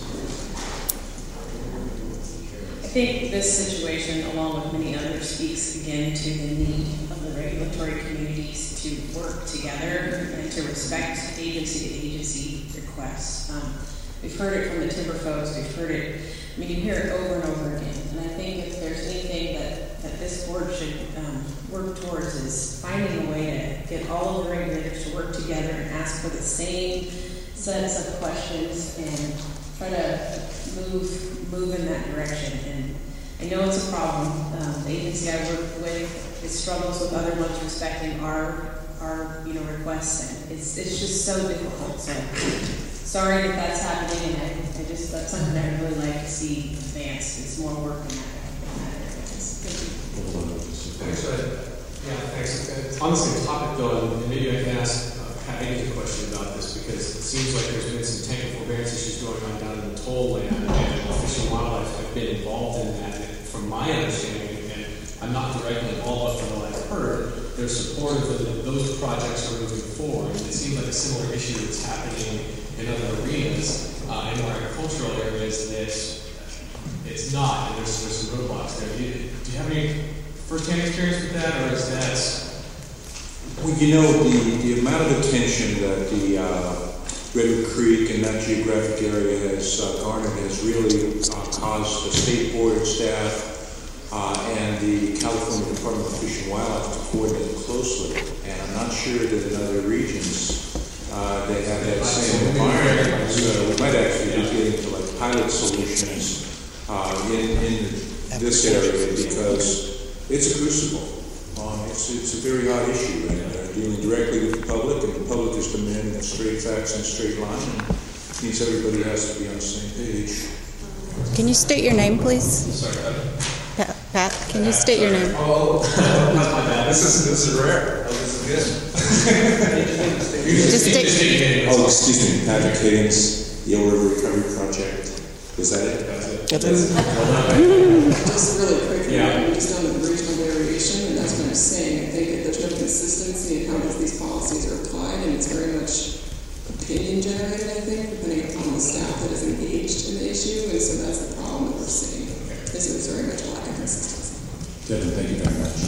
I think this situation, along with many others, speaks again to the need of the regulatory communities to work together and to respect agency to agency requests. Um, we've heard it from the timber folks, we've heard it, I mean, you hear it over and over again. And I think if there's anything that, that this board should um, work towards is finding a way to get all of the regulators to work together and ask for the same sets of questions and try to move move in that direction. And I know it's a problem. Um, the agency I work with, it struggles with other ones respecting our our you know requests, and it's it's just so difficult. So sorry that that's happening, and I, I just that's something I'd really like to see advance. It's more work in that in that area. Thank you. Thanks. Yeah, thanks. On the same topic, though, and maybe I can ask uh, Pat Higgins a question about this, because it seems like there's been some tank forbearance issues going on down in the toll land, and Fish and Wildlife have been involved in that. And from my understanding, and I'm not directly involved, but from what I've heard, they're supportive that those projects are moving forward. And it seems like a similar issue that's happening in other arenas, uh, in more agricultural areas, that it's not, and there's, there's some roadblocks there. Do you, do you have any first-hand experience with that, or is that? Well, you know, the, the amount of attention that the uh, Redwood Creek and that geographic area has uh, garnered has really uh, caused the state board staff uh, and the California Department of Fish and Wildlife to coordinate closely. And I'm not sure that in other regions uh, they have that same environment. So we might actually be getting to like pilot solutions uh, in, in this area, because it's a crucible. Um, it's, it's a very hot issue, and uh, dealing directly with the public, and the public is demanding straight facts and a straight line, and it means everybody has to be on the same page. Can you state your name, please? Sorry, Pat, Pat can you state your name? Oh, that's my bad. This is, this is rare. Okay. Just stick, Oh, excuse me, Patrick Higgins, Yale River Recovery Project. Was that it? Just really quickly, Yeah. we just done the regional variation, and that's what I'm saying. I think that there's no consistency in how these policies are applied, and it's very much opinion generated, I think, depending upon the staff that is engaged in the issue, and so that's the problem that we're seeing. Is it's very much a lack of consistency. Devin, thank you very much.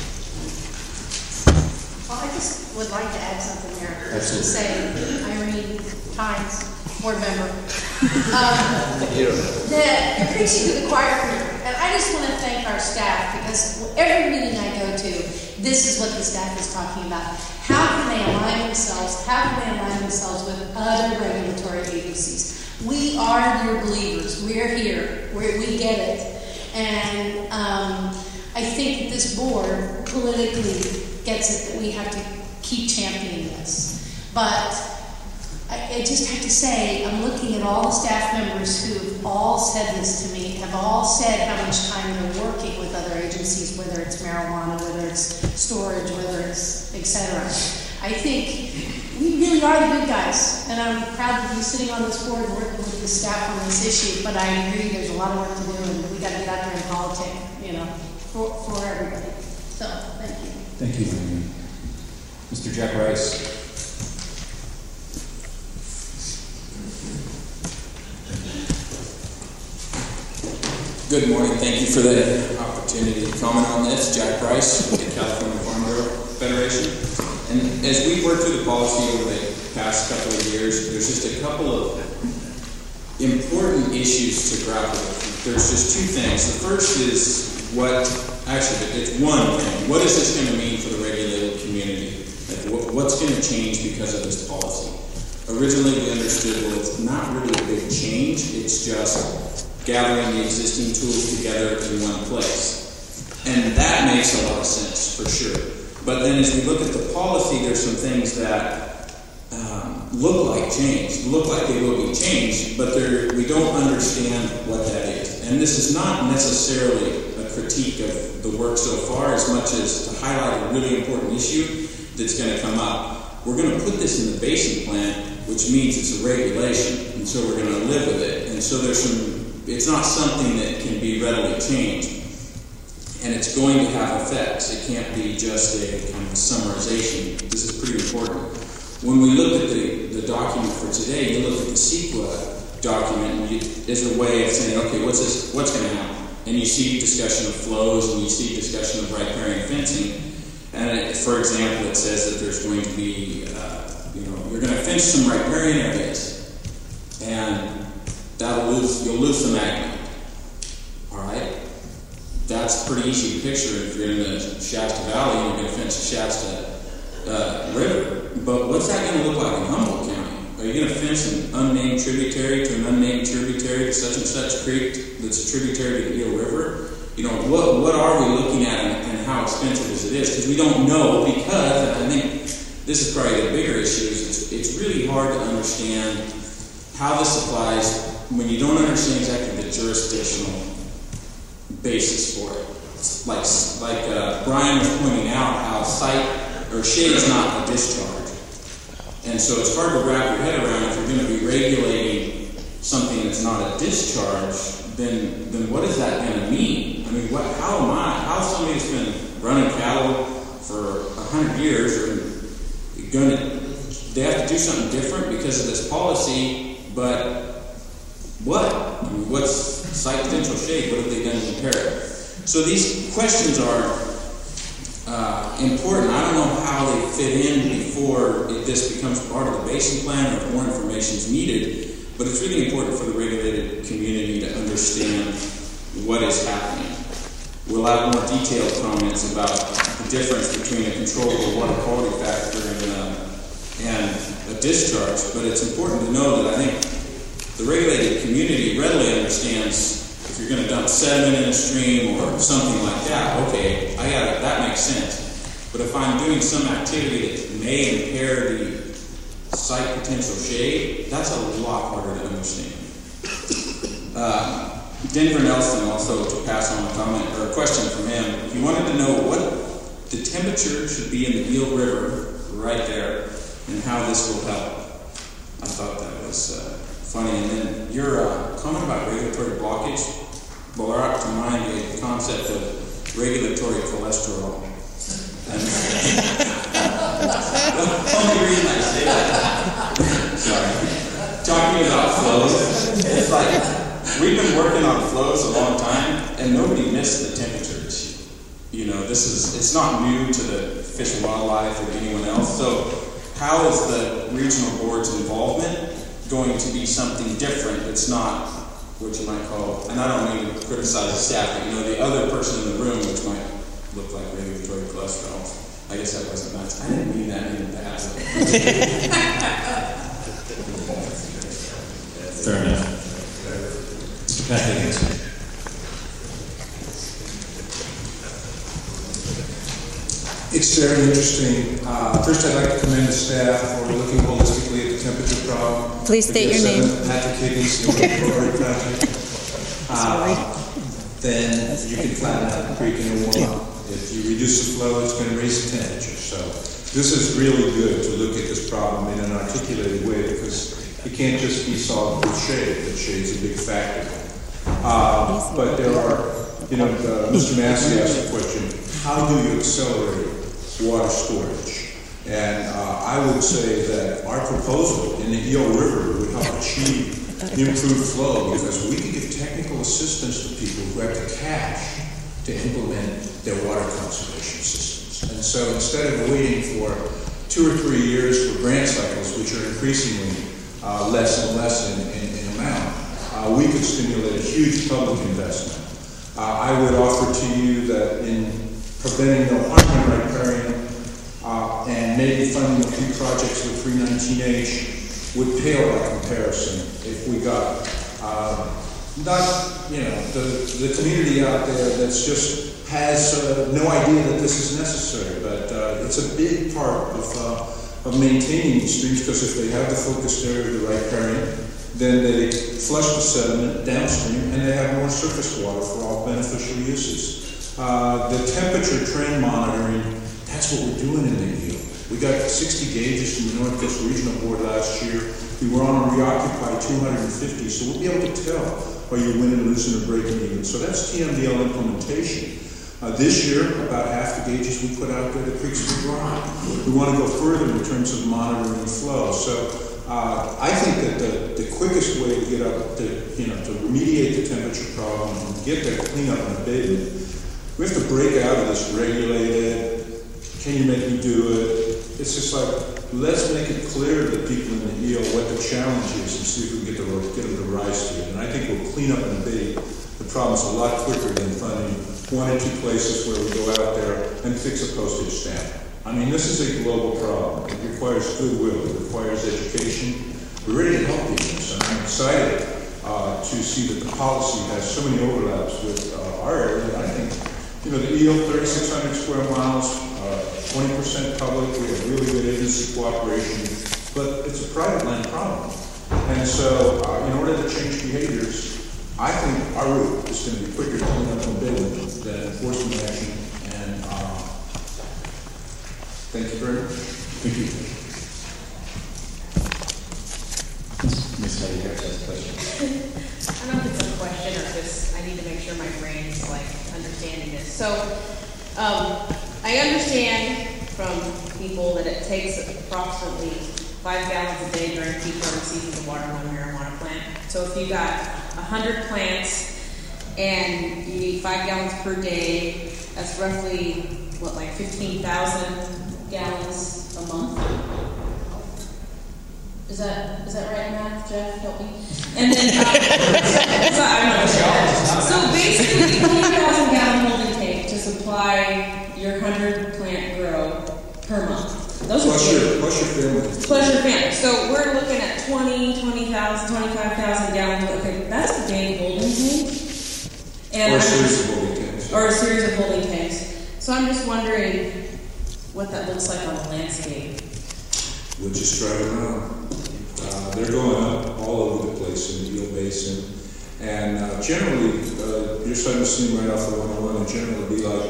Well, I just would like to add something there. Absolutely. Say, Irene Tynes, board member. Um, the increasing to the choir group, and I just want to thank our staff because every meeting I go to, this is what the staff is talking about. How can they align themselves? How can they align themselves with other regulatory agencies? We are your believers. We're here. We're, we get it. And um, I think that this board politically gets it that we have to keep championing this. But I, I just have to say, I'm looking at all the staff members who have all said this to me, have all said how much time they're working with other agencies, whether it's marijuana, whether it's storage, whether it's et cetera. I think we really are the good guys, and I'm proud to be sitting on this board working with the staff on this issue, but I agree there's a lot of work to do, and we got to get out there and politic, you know, for, for everybody. So, thank you. Thank you, Irene. Mister Jack Rice. Good morning. Thank you for the opportunity to comment on this. Jack Price with the California Farm Bureau Federation. And as we worked through the policy over the past couple of years, there's just a couple of important issues to grapple with. There's just two things. The first is what, actually, it's one thing. What is this going to mean for the regulated community? Like, what, what's going to change because of this policy? Originally, we understood, well, it's not really a big change. It's just gathering the existing tools together in one place. And that makes a lot of sense, for sure. But then as we look at the policy, there's some things that um, look like change, look like they will be changed, but we don't understand what that is. And this is not necessarily a critique of the work so far as much as to highlight a really important issue that's going to come up. We're going to put this in the basin plan, which means it's a regulation, and so we're going to live with it. And so there's some It's not something that can be readily changed, and it's going to have effects. It can't be just a kind of a summarization. This is pretty important. When we look at the, the document for today, you look at the CEQA document and you, as a way of saying, okay, what's this? What's going to happen? And you see discussion of flows, and you see discussion of riparian fencing. And it, for example, it says that there's going to be, uh, you know, you're going to fence some riparian areas, and That'll lose, you'll lose the magnet. All right? That's pretty easy to picture if you're in the Shasta Valley and you're going to fence the Shasta uh, River. But what's that going to look like in Humboldt County? Are you going to fence an unnamed tributary to an unnamed tributary to such and such creek that's a tributary to the Eel River? You know, what what are we looking at, and, and how expensive is it is? Because we don't know, because, and I think this is probably the bigger issue, is it's, it's really hard to understand how this applies when you don't understand exactly the jurisdictional basis for it. Like, like uh, Brian was pointing out, how site or shade is not a discharge. And so it's hard to wrap your head around if you're going to be regulating something that's not a discharge, then then what is that going to mean? I mean, what, how am I, how somebody who's been running cattle for a hundred years are going to, they have to do something different because of this policy, but what? I mean, what's site potential shade? What have they done to impair it? So these questions are uh, important. I don't know how they fit in before if this becomes part of the basin plan or if more information is needed, but it's really important for the regulated community to understand what is happening. We'll have more detailed comments about the difference between a controllable water quality factor and, uh, and a discharge, but it's important to know that I think the regulated community readily understands if you're going to dump sediment in a stream or something like that, okay, I got it, that makes sense. But if I'm doing some activity that may impair the site potential shade, that's a lot harder to understand. Uh, Denver Nelson also, to pass on a comment or a question from him, he wanted to know what the temperature should be in the Eel River right there, and how this will help. I thought that was uh, funny. And then your uh, comment about regulatory blockage brought to mind the concept of regulatory cholesterol. And the only reason I say that, sorry, talking about flows, it's like we've been working on flows a long time, and nobody missed the temperature issue. You know, this is, it's not new to the Fish and Wildlife or anyone else. So how is the regional board's involvement going to be something different that's not what you might call, and I don't mean to criticize the staff, but you know, the other person in the room, which might look like regulatory cholesterol. I guess that wasn't nice. I didn't mean that in that. Fair enough. Mister Pat Higgins. It's very interesting. Uh, first, I'd like to commend the staff for looking holistically at the temperature problem. Please state your name. Patrick Higgins, the Water Project. Uh, then you can flatten out the creek in a warm up. If you reduce the flow, it's going to raise the temperature. So this is really good to look at this problem in an articulated way, because it can't just be solved with shade. The shade's a big factor. Uh, but there are, you know, uh, Mister Massey asked the question, how do you accelerate water storage? And uh, I would say that our proposal in the Eel River would help achieve improved flow, because we can give technical assistance to people who have the cash to implement their water conservation systems. And so instead of waiting for two or three years for grant cycles, which are increasingly uh, less and less in, in, in amount, uh, we could stimulate a huge public investment. Uh, I would offer to you that in preventing no harm in riparian, uh, and maybe funding a few projects with three nineteen H would pale by comparison if we got uh, not, you know, the, the community out there that's just has uh, no idea that this is necessary, but uh, it's a big part of, uh, of maintaining these streams, because if they have the focused area of the riparian, then they flush the sediment downstream and they have more surface water for all beneficial uses. Uh, the temperature trend monitoring, that's what we're doing in the Eel. We got sixty gauges from the North Coast Regional Board last year. We were on a reoccupied two hundred fifty, so we'll be able to tell are you winning, losing, or breaking even. So that's T M D L implementation. Uh, this year, about half the gauges we put out there, the creeks were dry. We want to go further in terms of monitoring the flow. So uh, I think that the, the quickest way to get up to, you know, to remediate the temperature problem and get that cleanup and abatement, we have to break out of this regulated, can you make me do it? It's just like, let's make it clear to the people in the Eel what the challenge is and see if we can get, the, get them to rise to it. And I think we'll clean up and abate the problems a lot quicker than funding one or two places where we go out there and fix a postage stamp. I mean, this is a global problem. It requires goodwill. It requires education. We're ready to help you in this, and I'm excited uh, to see that the policy has so many overlaps with uh, our area. I think, you know, the Eel, thirty-six hundred square miles, uh, twenty percent public. We have really good agency cooperation, but it's a private land problem. And so, uh, in order to change behaviors, I think our route is going to be quicker to clean up and build than enforcement action. And uh, thank you very much. Thank you. Miz Heidi Harris has a question. I don't know if it's a question or just I need to make sure my brain's like understanding this. So um, I understand from people that it takes approximately five gallons a day during peak growing season to water one marijuana plant. So if you got one hundred plants and you need five gallons per day, that's roughly, what, like fifteen thousand gallons a month? Is that is that right, math, Jeff? Help me. And then, uh, so, I'm not sure. So basically, fifteen thousand gallon holding tank to supply your one hundred plant grow per month. Those plus, are your, plus your family. Plus your family. So we're looking at twenty, twenty thousand, twenty-five thousand gallons. Okay, that's a big holding tank. And or a series of holding tanks. Or a series of holding tanks. So I'm just wondering what that looks like on the landscape. We'll just drive around. Uh, they're going up all over the place in the Eel Basin. And uh, generally, uh, you're starting to see them right off the one oh one, and generally it'll be like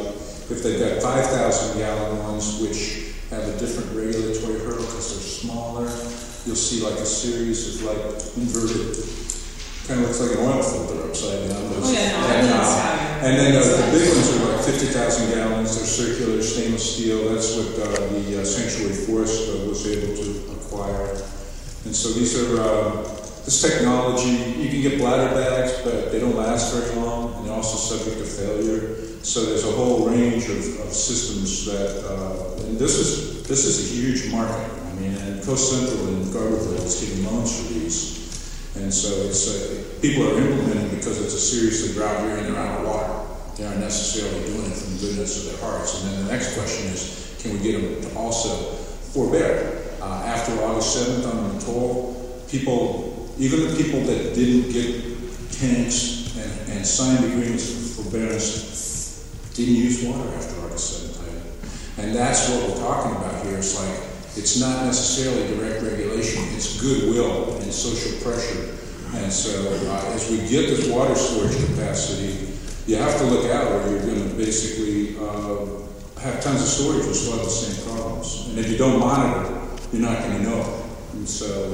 If they've got five thousand gallon ones, which have a different regulatory hurdle because they're smaller, you'll see like a series of like inverted, kind of looks like an oil filter upside down. Oh, yeah, no, I and, think uh, it's how and then uh, the big ones are like fifty thousand gallons, they're circular, stainless steel. That's what uh, the uh, Sanctuary Forest uh, was able to acquire. And so these are, uh, this technology, you can get bladder bags, but they don't last very long, and they're also subject to failure. So there's a whole range of, of systems that, uh, and this is this is a huge market. I mean, and Coast Central and Garberville is getting loans for these. And so it's, uh, people are implementing because it's a serious drought here and they're out of water. They aren't necessarily doing it from the goodness of their hearts. And then the next question is, can we get them to also forbear? Uh, after August seventh on the toll, people, even the people that didn't get tanks and, and signed agreements for forbearance didn't use water after August seventh. And that's what we're talking about here. It's like, it's not necessarily direct regulation, it's goodwill and social pressure. And so uh, as we get this water storage capacity, you have to look out or you're going to basically uh, have tons of storage and still have the same problems. And if you don't monitor, you're not going to know it. And so,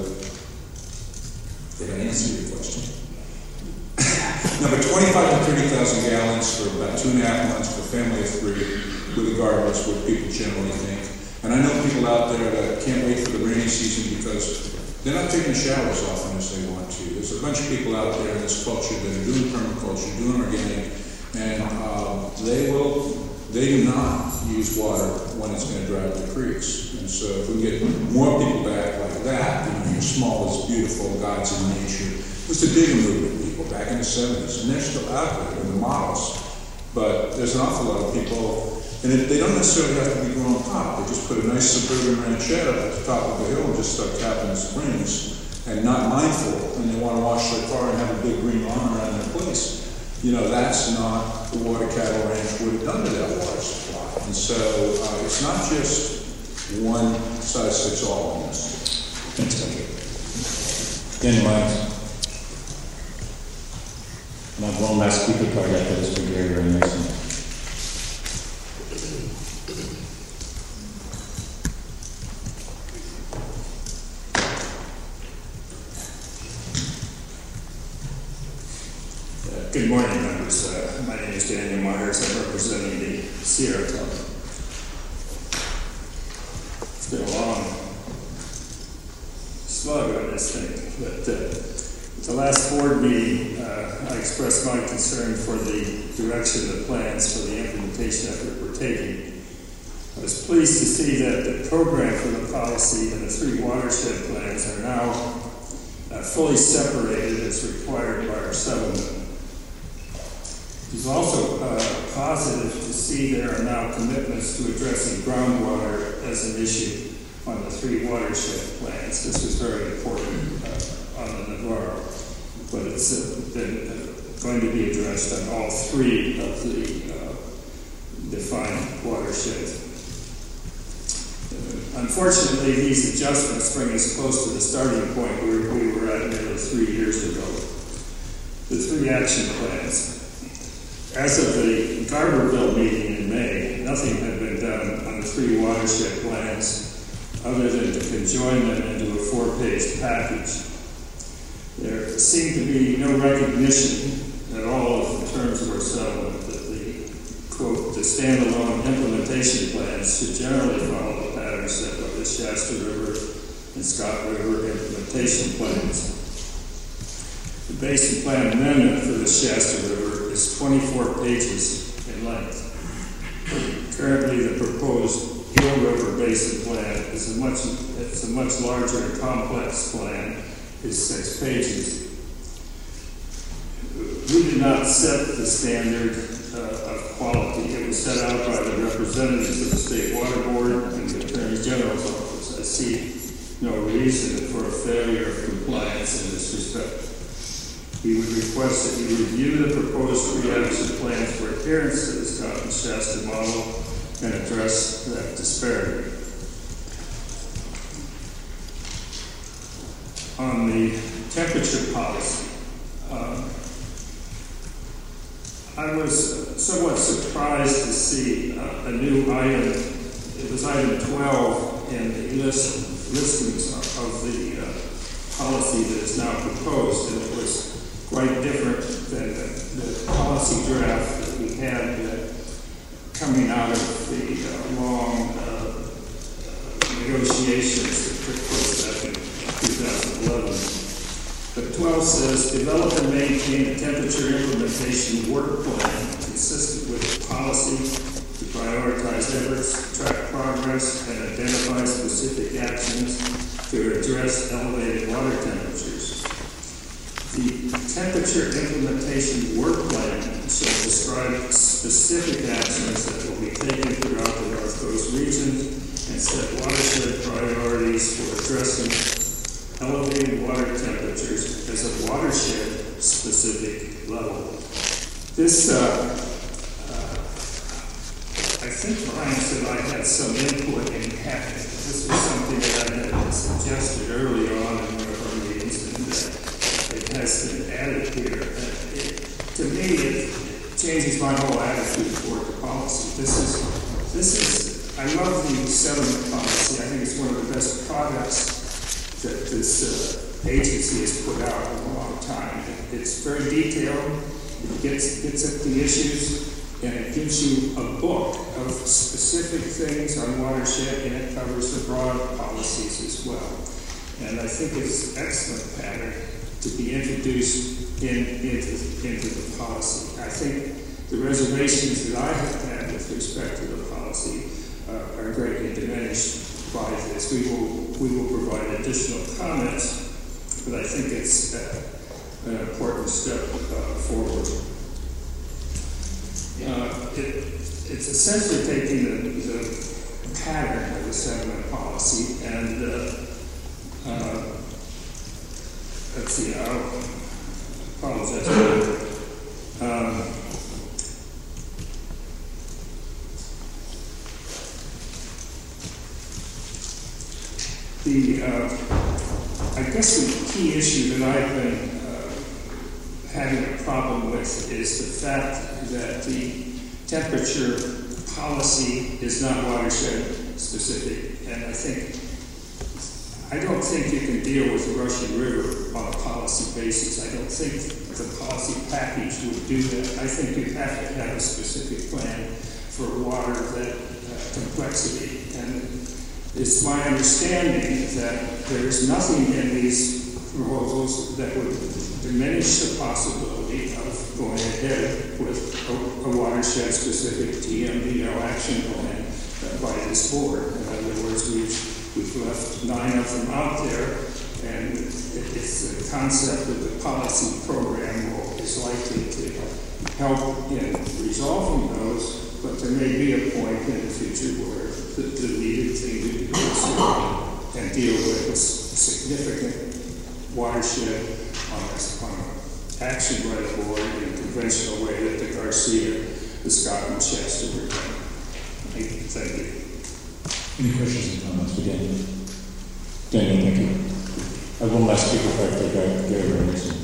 did I answer your question? Number twenty-five to thirty thousand gallons for about two and a half months for a family of three, regardless what people generally think. And I know people out there that can't wait for the rainy season because they're not taking showers as often as they want to. There's a bunch of people out there in this culture that are doing permaculture, doing organic, and uh, they will, they do not use water when it's going to dry up the creeks. And so if we get more people back like that, you know, your small is beautiful, God's in nature. It was the digging movement people back in the seventies, and they're still out there in the models. But there's an awful lot of people. And it, they don't necessarily have to be grown on top. They just put a nice suburban ranchette up at the top of the hill and just start tapping the springs and not mindful, and they want to wash their car and have a big green lawn around their place. You know, that's not the water cattle ranch would have done to that water supply. And so uh, it's not just one size fits all on this. Thanks, Doctor Danny Lyons. And I've one last speaker card after this for Gary Ray Mason. Good morning, members. Uh, my name is Daniel Myers. I'm representing the Sierra Club. It's been a long slug on this thing, but uh, at the last board meeting, uh, I expressed my concern for the direction of the plans for the implementation effort we're taking. I was pleased to see that the program for the policy and the three watershed plans are now uh, fully separated as required by our settlement. It is also uh, positive to see there are now commitments to addressing groundwater as an issue on the three watershed plans. This was very important uh, on the Navarro, but it's uh, been uh, going to be addressed on all three of the uh, defined watersheds. Uh, unfortunately, these adjustments bring us close to the starting point where we were at nearly three years ago. The three action plans. As of the Garberville meeting in May, nothing had been done on the three watershed plans other than to conjoin them into a four-page package. There seemed to be no recognition at all of the terms of our settlement that the, quote, the standalone implementation plans should generally follow the pattern set by the Shasta River and Scott River implementation plans. The Basin Plan amendment for the Shasta River is twenty-four pages in length. Currently, the proposed Gill River Basin Plan is a much, it's a much larger and complex plan. It's six pages. We did not set the standard uh, of quality. It was set out by the representatives of the State Water Board and the Attorney General's Office. I see no reason for a failure of compliance in this respect. We would request that you review the proposed three action plans for adherence to the Scott and Shasta model and address that disparity. On the temperature policy, um, I was somewhat surprised to see uh, a new item. It was item twelve in the list listings of the uh, policy that is now proposed, and it was quite different than the, the policy draft that we had uh, coming out of the uh, long uh, negotiations that took place back in two thousand eleven. But twelve says, develop and maintain a temperature implementation work plan consistent with the policy to prioritize efforts, track progress, and identify specific actions to address elevated water temperatures. The temperature implementation work plan shall describe specific actions that will be taken throughout the North Coast region and set watershed priorities for addressing elevated water temperatures as a watershed-specific level. This, uh, uh, I think Brian said I had some input in having it. This was something that I had suggested early on in one of our meetings, and that it has been added here. Uh, it, to me, it changes my whole attitude toward the policy. This is, this is, I love the settlement policy. I think it's one of the best products that this uh, agency has put out in a long time. It, it's very detailed, it gets, gets at the issues, and it gives you a book of specific things on watershed, and it covers the broad policies as well. And I think it's an excellent pattern to be introduced in, into, into the policy. I think the reservations that I have had with respect to the policy uh, are greatly diminished by this. We will, we will provide additional comments, but I think it's uh, an important step uh, forward. Uh, it, it's essentially taking the, the pattern of the settlement policy and uh, uh, let's see, I'll apologize. Um, The, uh, I guess the key issue that I've been uh, having a problem with is the fact that the temperature policy is not watershed specific, and I think, I don't think you can deal with the Russian River on a policy basis. I don't think the policy package would do that. I think you have to have a specific plan for water that uh, complexity, and it's my understanding that there is nothing in these proposals that would diminish the possibility of going ahead with a, a watershed-specific T M D L action plan uh, by this board. In other words, we've, we've left nine of them out there, and it, it's the concept of the policy program will, is likely to help in resolving those, but there may be a point in the future where the, the needed thing to do is and deal with a significant watershed on an action by the board in a conventional way that the Garcia, the Scott, and Chester were done. Thank you. Any questions or comments for Daniel? Daniel, thank you. I have one last speaker for Gary, Gary Anderson.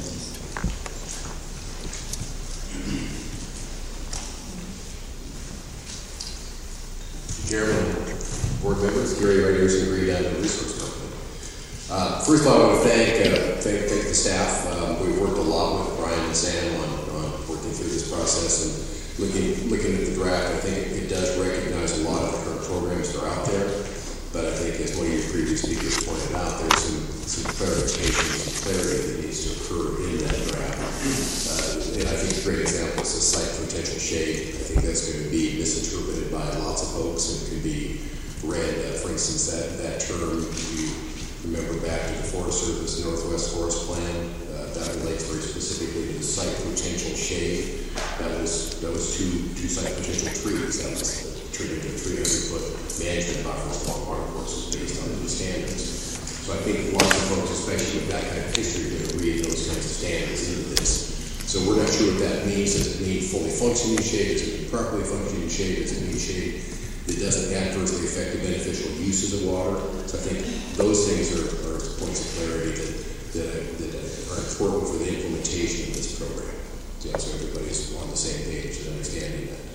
Chairman, board members, Gary Anderson, Green Island Resource Company. Uh, first of all, I want to thank, uh, thank, thank the staff. Uh, we've worked a lot with Brian and Sam on, on working through this process and looking, looking at the draft. I think it, it does recognize a lot of the current programs that are out there, but I think as one of your previous speakers pointed out, there's some, some clarification, some clarity that needs to occur in that draft. Uh, and I think a great example is the site potential shade. I think that's going to be misinterpreted by lots of folks and could be read, uh, for instance, that, that term, you remember back to the Forest Service Northwest Forest Plan, uh, that relates very specifically to the site potential shade. That was, that was two, two site potential trees. That was triggered a three hundred foot management buffer along water courses based on those standards. So I think lots of folks, especially with that kind of history, are going to read those kinds of standards into this. So we're not sure what that means. Does it mean fully functioning shade? Does it mean properly functioning shade? Does it mean shade that doesn't adversely affect the beneficial uses of water? So I think those things are, are points of clarity that, that, that are important for the implementation of this program. you know, so everybody's on the same page and understanding that.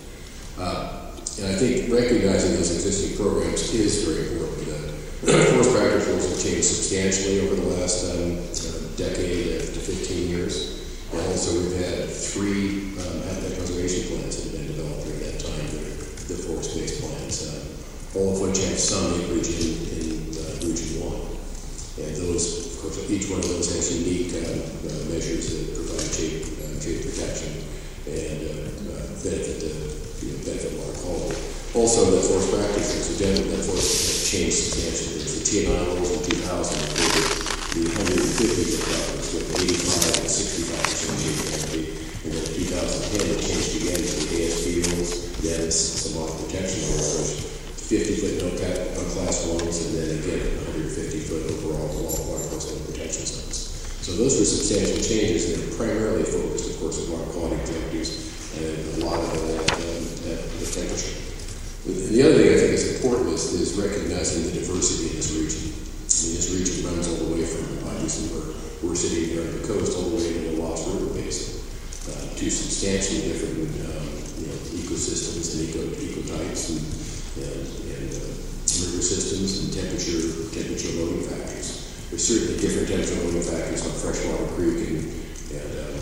Uh, and I think recognizing those existing programs is very important. Uh, forest practice rules have changed substantially over the last um, uh, decade to fifteen years. And also we've had three um, habitat preservation plans that have been developed during that time, the, the forest-based plans, uh, all of which have some acreage in, in uh, Region one. And those, of course, each one of those has unique uh, uh, measures that provide shade, uh, shade protection and uh, uh, benefit the you know, benefit water quality. Also, the forest practices, again, that forest has changed substantially. The T N I rules in two thousand included the one hundred fifty foot buffers with eighty-five and sixty-five percent shade canopy. And then in two thousand ten, it changed again to the A S B rules, then some water protection rules, fifty foot no cut on class ones, and then again one hundred fifty foot overall water coastal protection zones. So those were substantial changes that are primarily focused, of course, on water quality objectives and a lot of it at, um, at the temperature. The other thing I think is important is, is recognizing the diversity in this region. I mean, this region runs all the way from, obviously, where we're sitting here on the coast, all the way to the Lost River Basin, uh, two substantially different um, you know, ecosystems and eco, ecotypes and, and, and uh, river systems and temperature, temperature loading factors. There's certainly different temperature loading factors on Freshwater Creek and, and, um,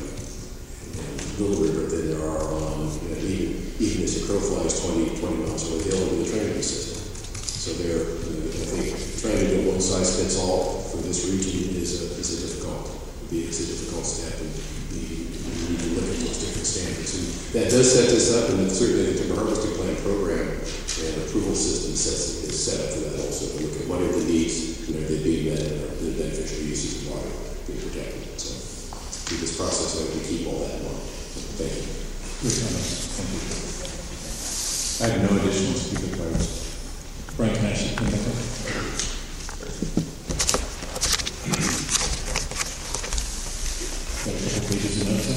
and Little River than there are on, you know, even, even as the crow flies twenty, twenty miles over the hill over the Trinity system. So there, I think trying to do one size fits all for this region is a, is a difficult, it's a difficult step, and we, we need to look at those different standards. And that does set this up, and certainly the timber harvesting plan program and approval system sets is set up for that also. To look at what are the needs, you know, they being met, and the beneficial uses of water being protected. So through this process, I hope we keep all that in mind. Thank you. Good comments. Thank you. I have no additional speaker cards. Brian, can I actually come back up? Got a couple pages of notes in?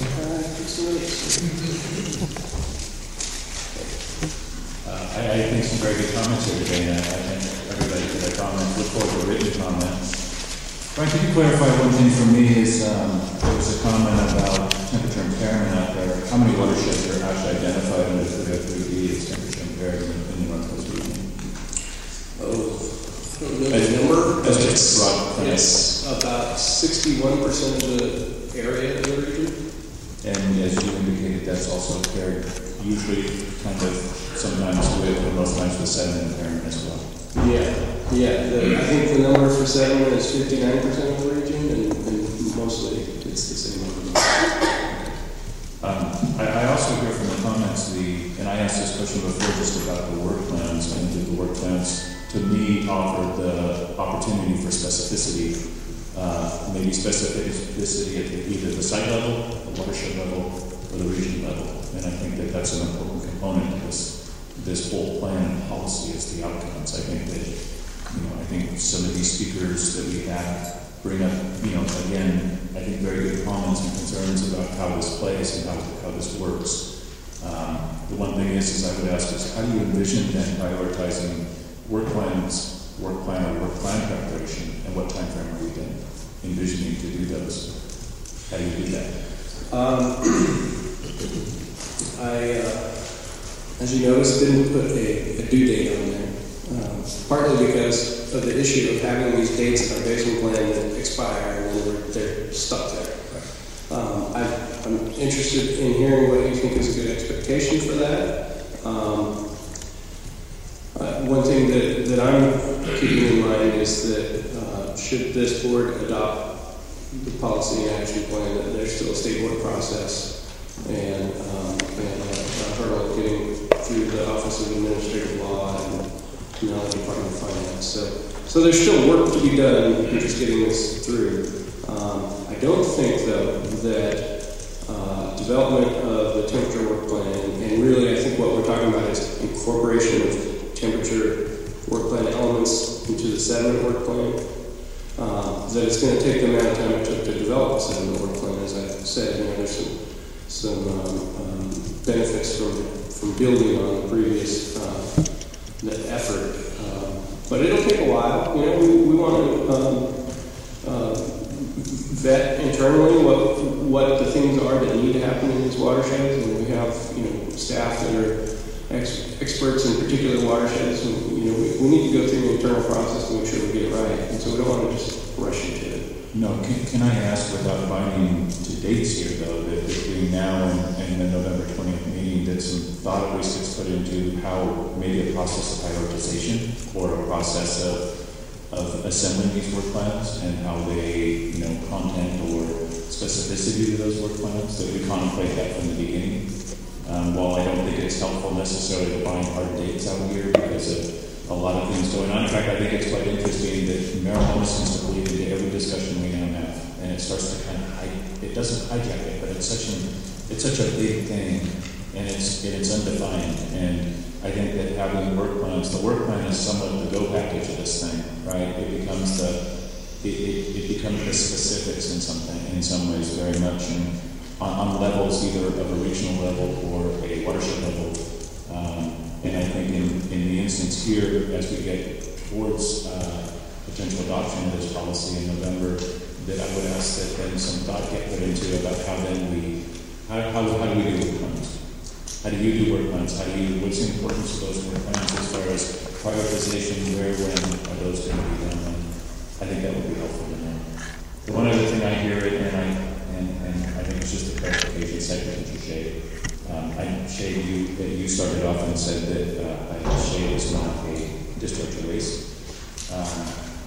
Uh, I, I think some very good comments here today, and I thank everybody for their comments. Look forward to written comments. Brian, could you clarify one thing for me is um, there was a comment about temperature impairment out there. How many watersheds are actually identified under the three D as temperature impaired in, in the Northwest region? Oh, I don't know the number, but it's, it's about sixty-one percent of the area of the region. And as you indicated, that's also paired usually kind of sometimes with, but most times with sediment impairment as well. Yeah, yeah. The, I think the number for sediment is fifty-nine percent of the region, and, and mostly it's the same number. Um, I, I also hear from the comments, the, and I asked this question before just about the work plans, and did the work plans to me offer the opportunity for specificity, uh, maybe specificity at the, either the site level, the watershed level, or the region level. And I think that that's an important component of this, this whole plan and policy is the outcomes. I think that, you know, I think some of these speakers that we have bring up, you know, again, I think very good comments and concerns about how this plays and how, how this works. Um, the one thing is, is I would ask is, how do you envision then prioritizing work plans, work plan or work plan preparation, and what time frame are we then envisioning to do those? How do you do that? Um, I, uh, as you noticed, didn't put a, a due date on there, um, partly because of the issue of having these dates in our basin plan that expire and then we're, they're stuck there. Um, I, I'm interested in hearing what you think is a good expectation for that. Um, Uh, one thing that, that I'm keeping in mind is that uh, should this board adopt the policy and action plan, that there's still a state board process and, um, and a, a hurdle getting through the Office of Administrative Law and now the Department of Finance. So, so there's still work to be done in just getting this through. Um, I don't think, though, that uh, development of the temperature work plan, and really I think what we're talking about is incorporation of temperature work plan elements into the sediment work plan, uh, that it's going to take the amount of time it took to develop the sediment work plan. As I said, you know, there's some, some um, um, benefits from, from building on the previous uh, effort, um, but it'll take a while. You know, we, we want to um, uh, vet internally what what the things are that need to happen in these watersheds, and we have you know staff that are ex- experts in particular watersheds, and you know we, we need to go through the internal process to make sure we get it right, and so we don't want to just rush into it. No, can, can I ask, without binding to dates here, though, that between now and, and the November twentieth meeting, that some thought at least gets put into how maybe a process of prioritization or a process of of assembling these work plans and how they, you know, content or specificity to those work plans, that we contemplate that from the beginning. Um, while I don't think it's helpful necessarily to bind hard dates out here because of a lot of things going on. In fact, I think it's quite interesting that marijuana seems to bleed into every discussion we now have, and it starts to kind of hide, it doesn't hijack it, but it's such an it's such a big thing, and it's and it's undefined. And I think that having work plans, the work plan is somewhat the go package of this thing, right? It becomes the it, it, it becomes the specifics in something in some ways very much, and on, on levels either of a regional level or a watershed level. Um, and I think in, in the instance here, as we get towards uh, potential adoption of this policy in November, that I would ask that then some thought get put into about how then we how how, how do we do work plans? How do you do work plans? How do you, what's the importance of those work plans as far as prioritization, where, when are those going to be done? And I think that would be helpful to know. The one other thing I hear, and I, and, and I think it's just a clarification, Secretary Shea. Um, I, Shea, you, that you started off and said that uh, Shea is not a discharge of waste. Um,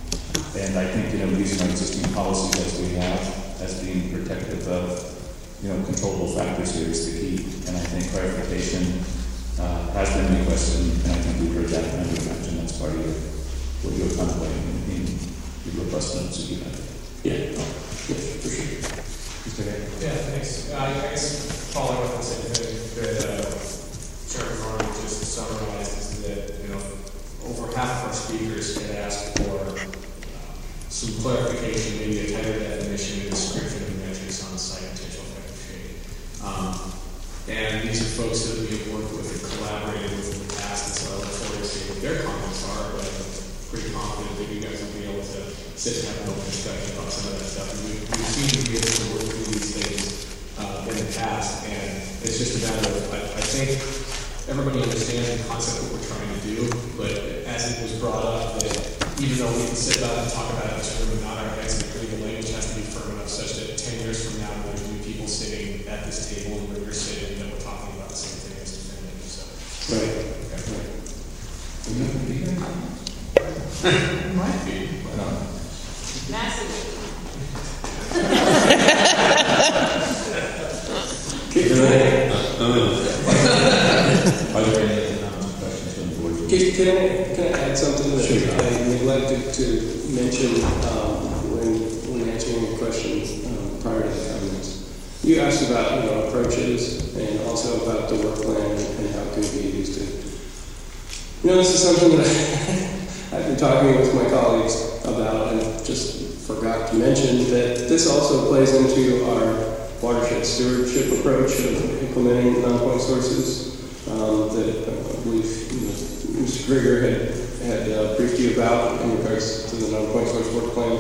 and I think, you know, using our existing policies as we have, as being protective of you know, controllable factors here is the key, and I think clarification uh, has been requested, and I think we've heard that, and I would imagine that's part of your, what you're contemplating in your robust notes that you have. Yeah, oh, yeah, for sure. Mister Hay? Yeah, thanks. Uh, I guess following up on the same thing that uh, Chairman Arnold just summarized is that, you know, over half of our speakers had asked for uh, some clarification, maybe a tighter definition and description of metrics on site potential. Um, and these are folks that we have worked with and collaborated with in the past, and so I look forward to seeing what their comments are, but I'm pretty confident that you guys will be able to sit and have an open discussion about some of that stuff. And we've, we've seen you be able to work through these things uh, in the past, and it's just a matter of, I, I think everybody understands the concept of what we're trying to do, but as it was brought up, that even though we can sit down and talk about it in this room and nod our heads and agree, the language has to be firm enough such that ten years from now, there's new people sitting at this table where we're sitting that we're talking about the same thing as defending. So, right. Okay. Right. Might be. Why not? Massive. Are there any questions from the board? Can, can, I, can I add something that sure. I neglected to mention um, when, when answering your question um, prior to the comments? You asked about you know, approaches and also about the work plan and how it can be used to. You know, this is something that I, I've been talking with my colleagues about and just forgot to mention that this also plays into our watershed stewardship approach of implementing non-point sources um, that I believe you know, Mister Grigger had, had uh, briefed you about in regards to the non-point source work plan.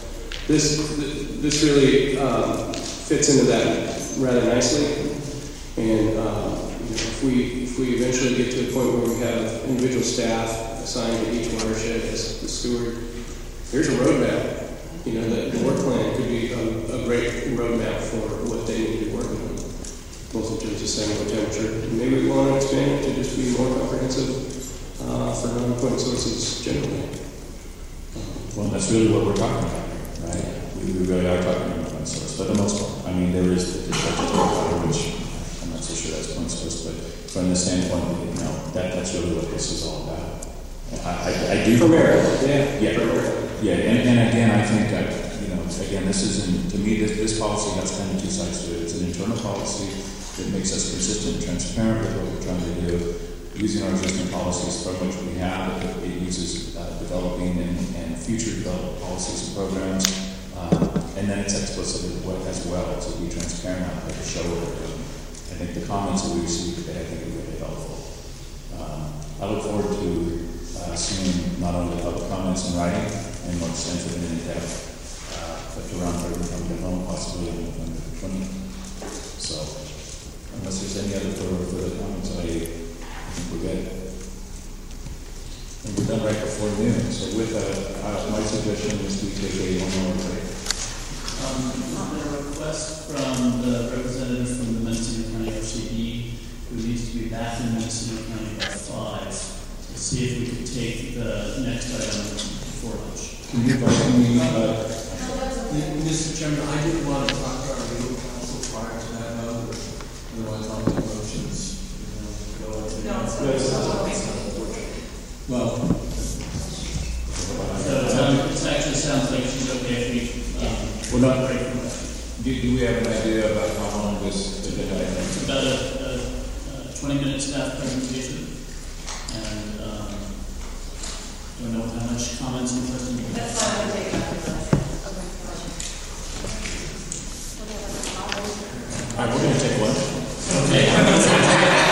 This, this really um, fits into that rather nicely, and um, you know, if we if we eventually get to the point where we have individual staff assigned to each watershed as the steward, here's a roadmap. You know, the, the work plan could be a, a great roadmap for what they need to be working on, both in terms of setting the temperature. Maybe we want to expand it to just be more comprehensive uh, for non-point sources generally. Well, that's really what we're talking about here, right? We, we really are talking about point source, for the most part. I mean, there is the discharge water, which I'm not so sure that's point source, but from the standpoint, you know, that, that's really what this is all about. I, I, I do. Primarily, yeah. Yeah, primarily. Yeah, and, and again, I think that, you know, again, this isn't, to me, this, this policy has kind of two sides to it. It's an internal policy that makes us consistent and transparent with what we're trying to do, using our existing policies from which we have. It, it uses uh, developing and, and future developed policies and programs. Uh, and then it's explicit as well, as well to be transparent out there to show what we're doing. I think the comments that we received today, I think, are really helpful. Um, I look forward to uh, seeing not only the public comments in writing and more extensive and in-depth uh, but around where we're from the home, possibly on November twentieth. So, unless there's any other further, further comments, I, I think we're good. And we're done right before noon, so with that, uh, my suggestion is we take a one hour break. Um, a request from the representative from the Mendocino County R C D, who needs to be back in Mendocino County by five, to see if we could take the next item before lunch. Can you invite me, uh, Mister Chairman, I didn't want to talk to our legal counsel prior to that vote, otherwise I'll make motions. You know, go into- No, it's Well. So it sounds- it actually sounds like she's okay if we, um, Well, not- break from that. do, do we have an idea about how long this agenda item is? It's about a, a, a twenty minute staff presentation, and, um, don't know how much comments and questions. That's fine, we'll take it after that. All right, we're gonna take lunch. Okay.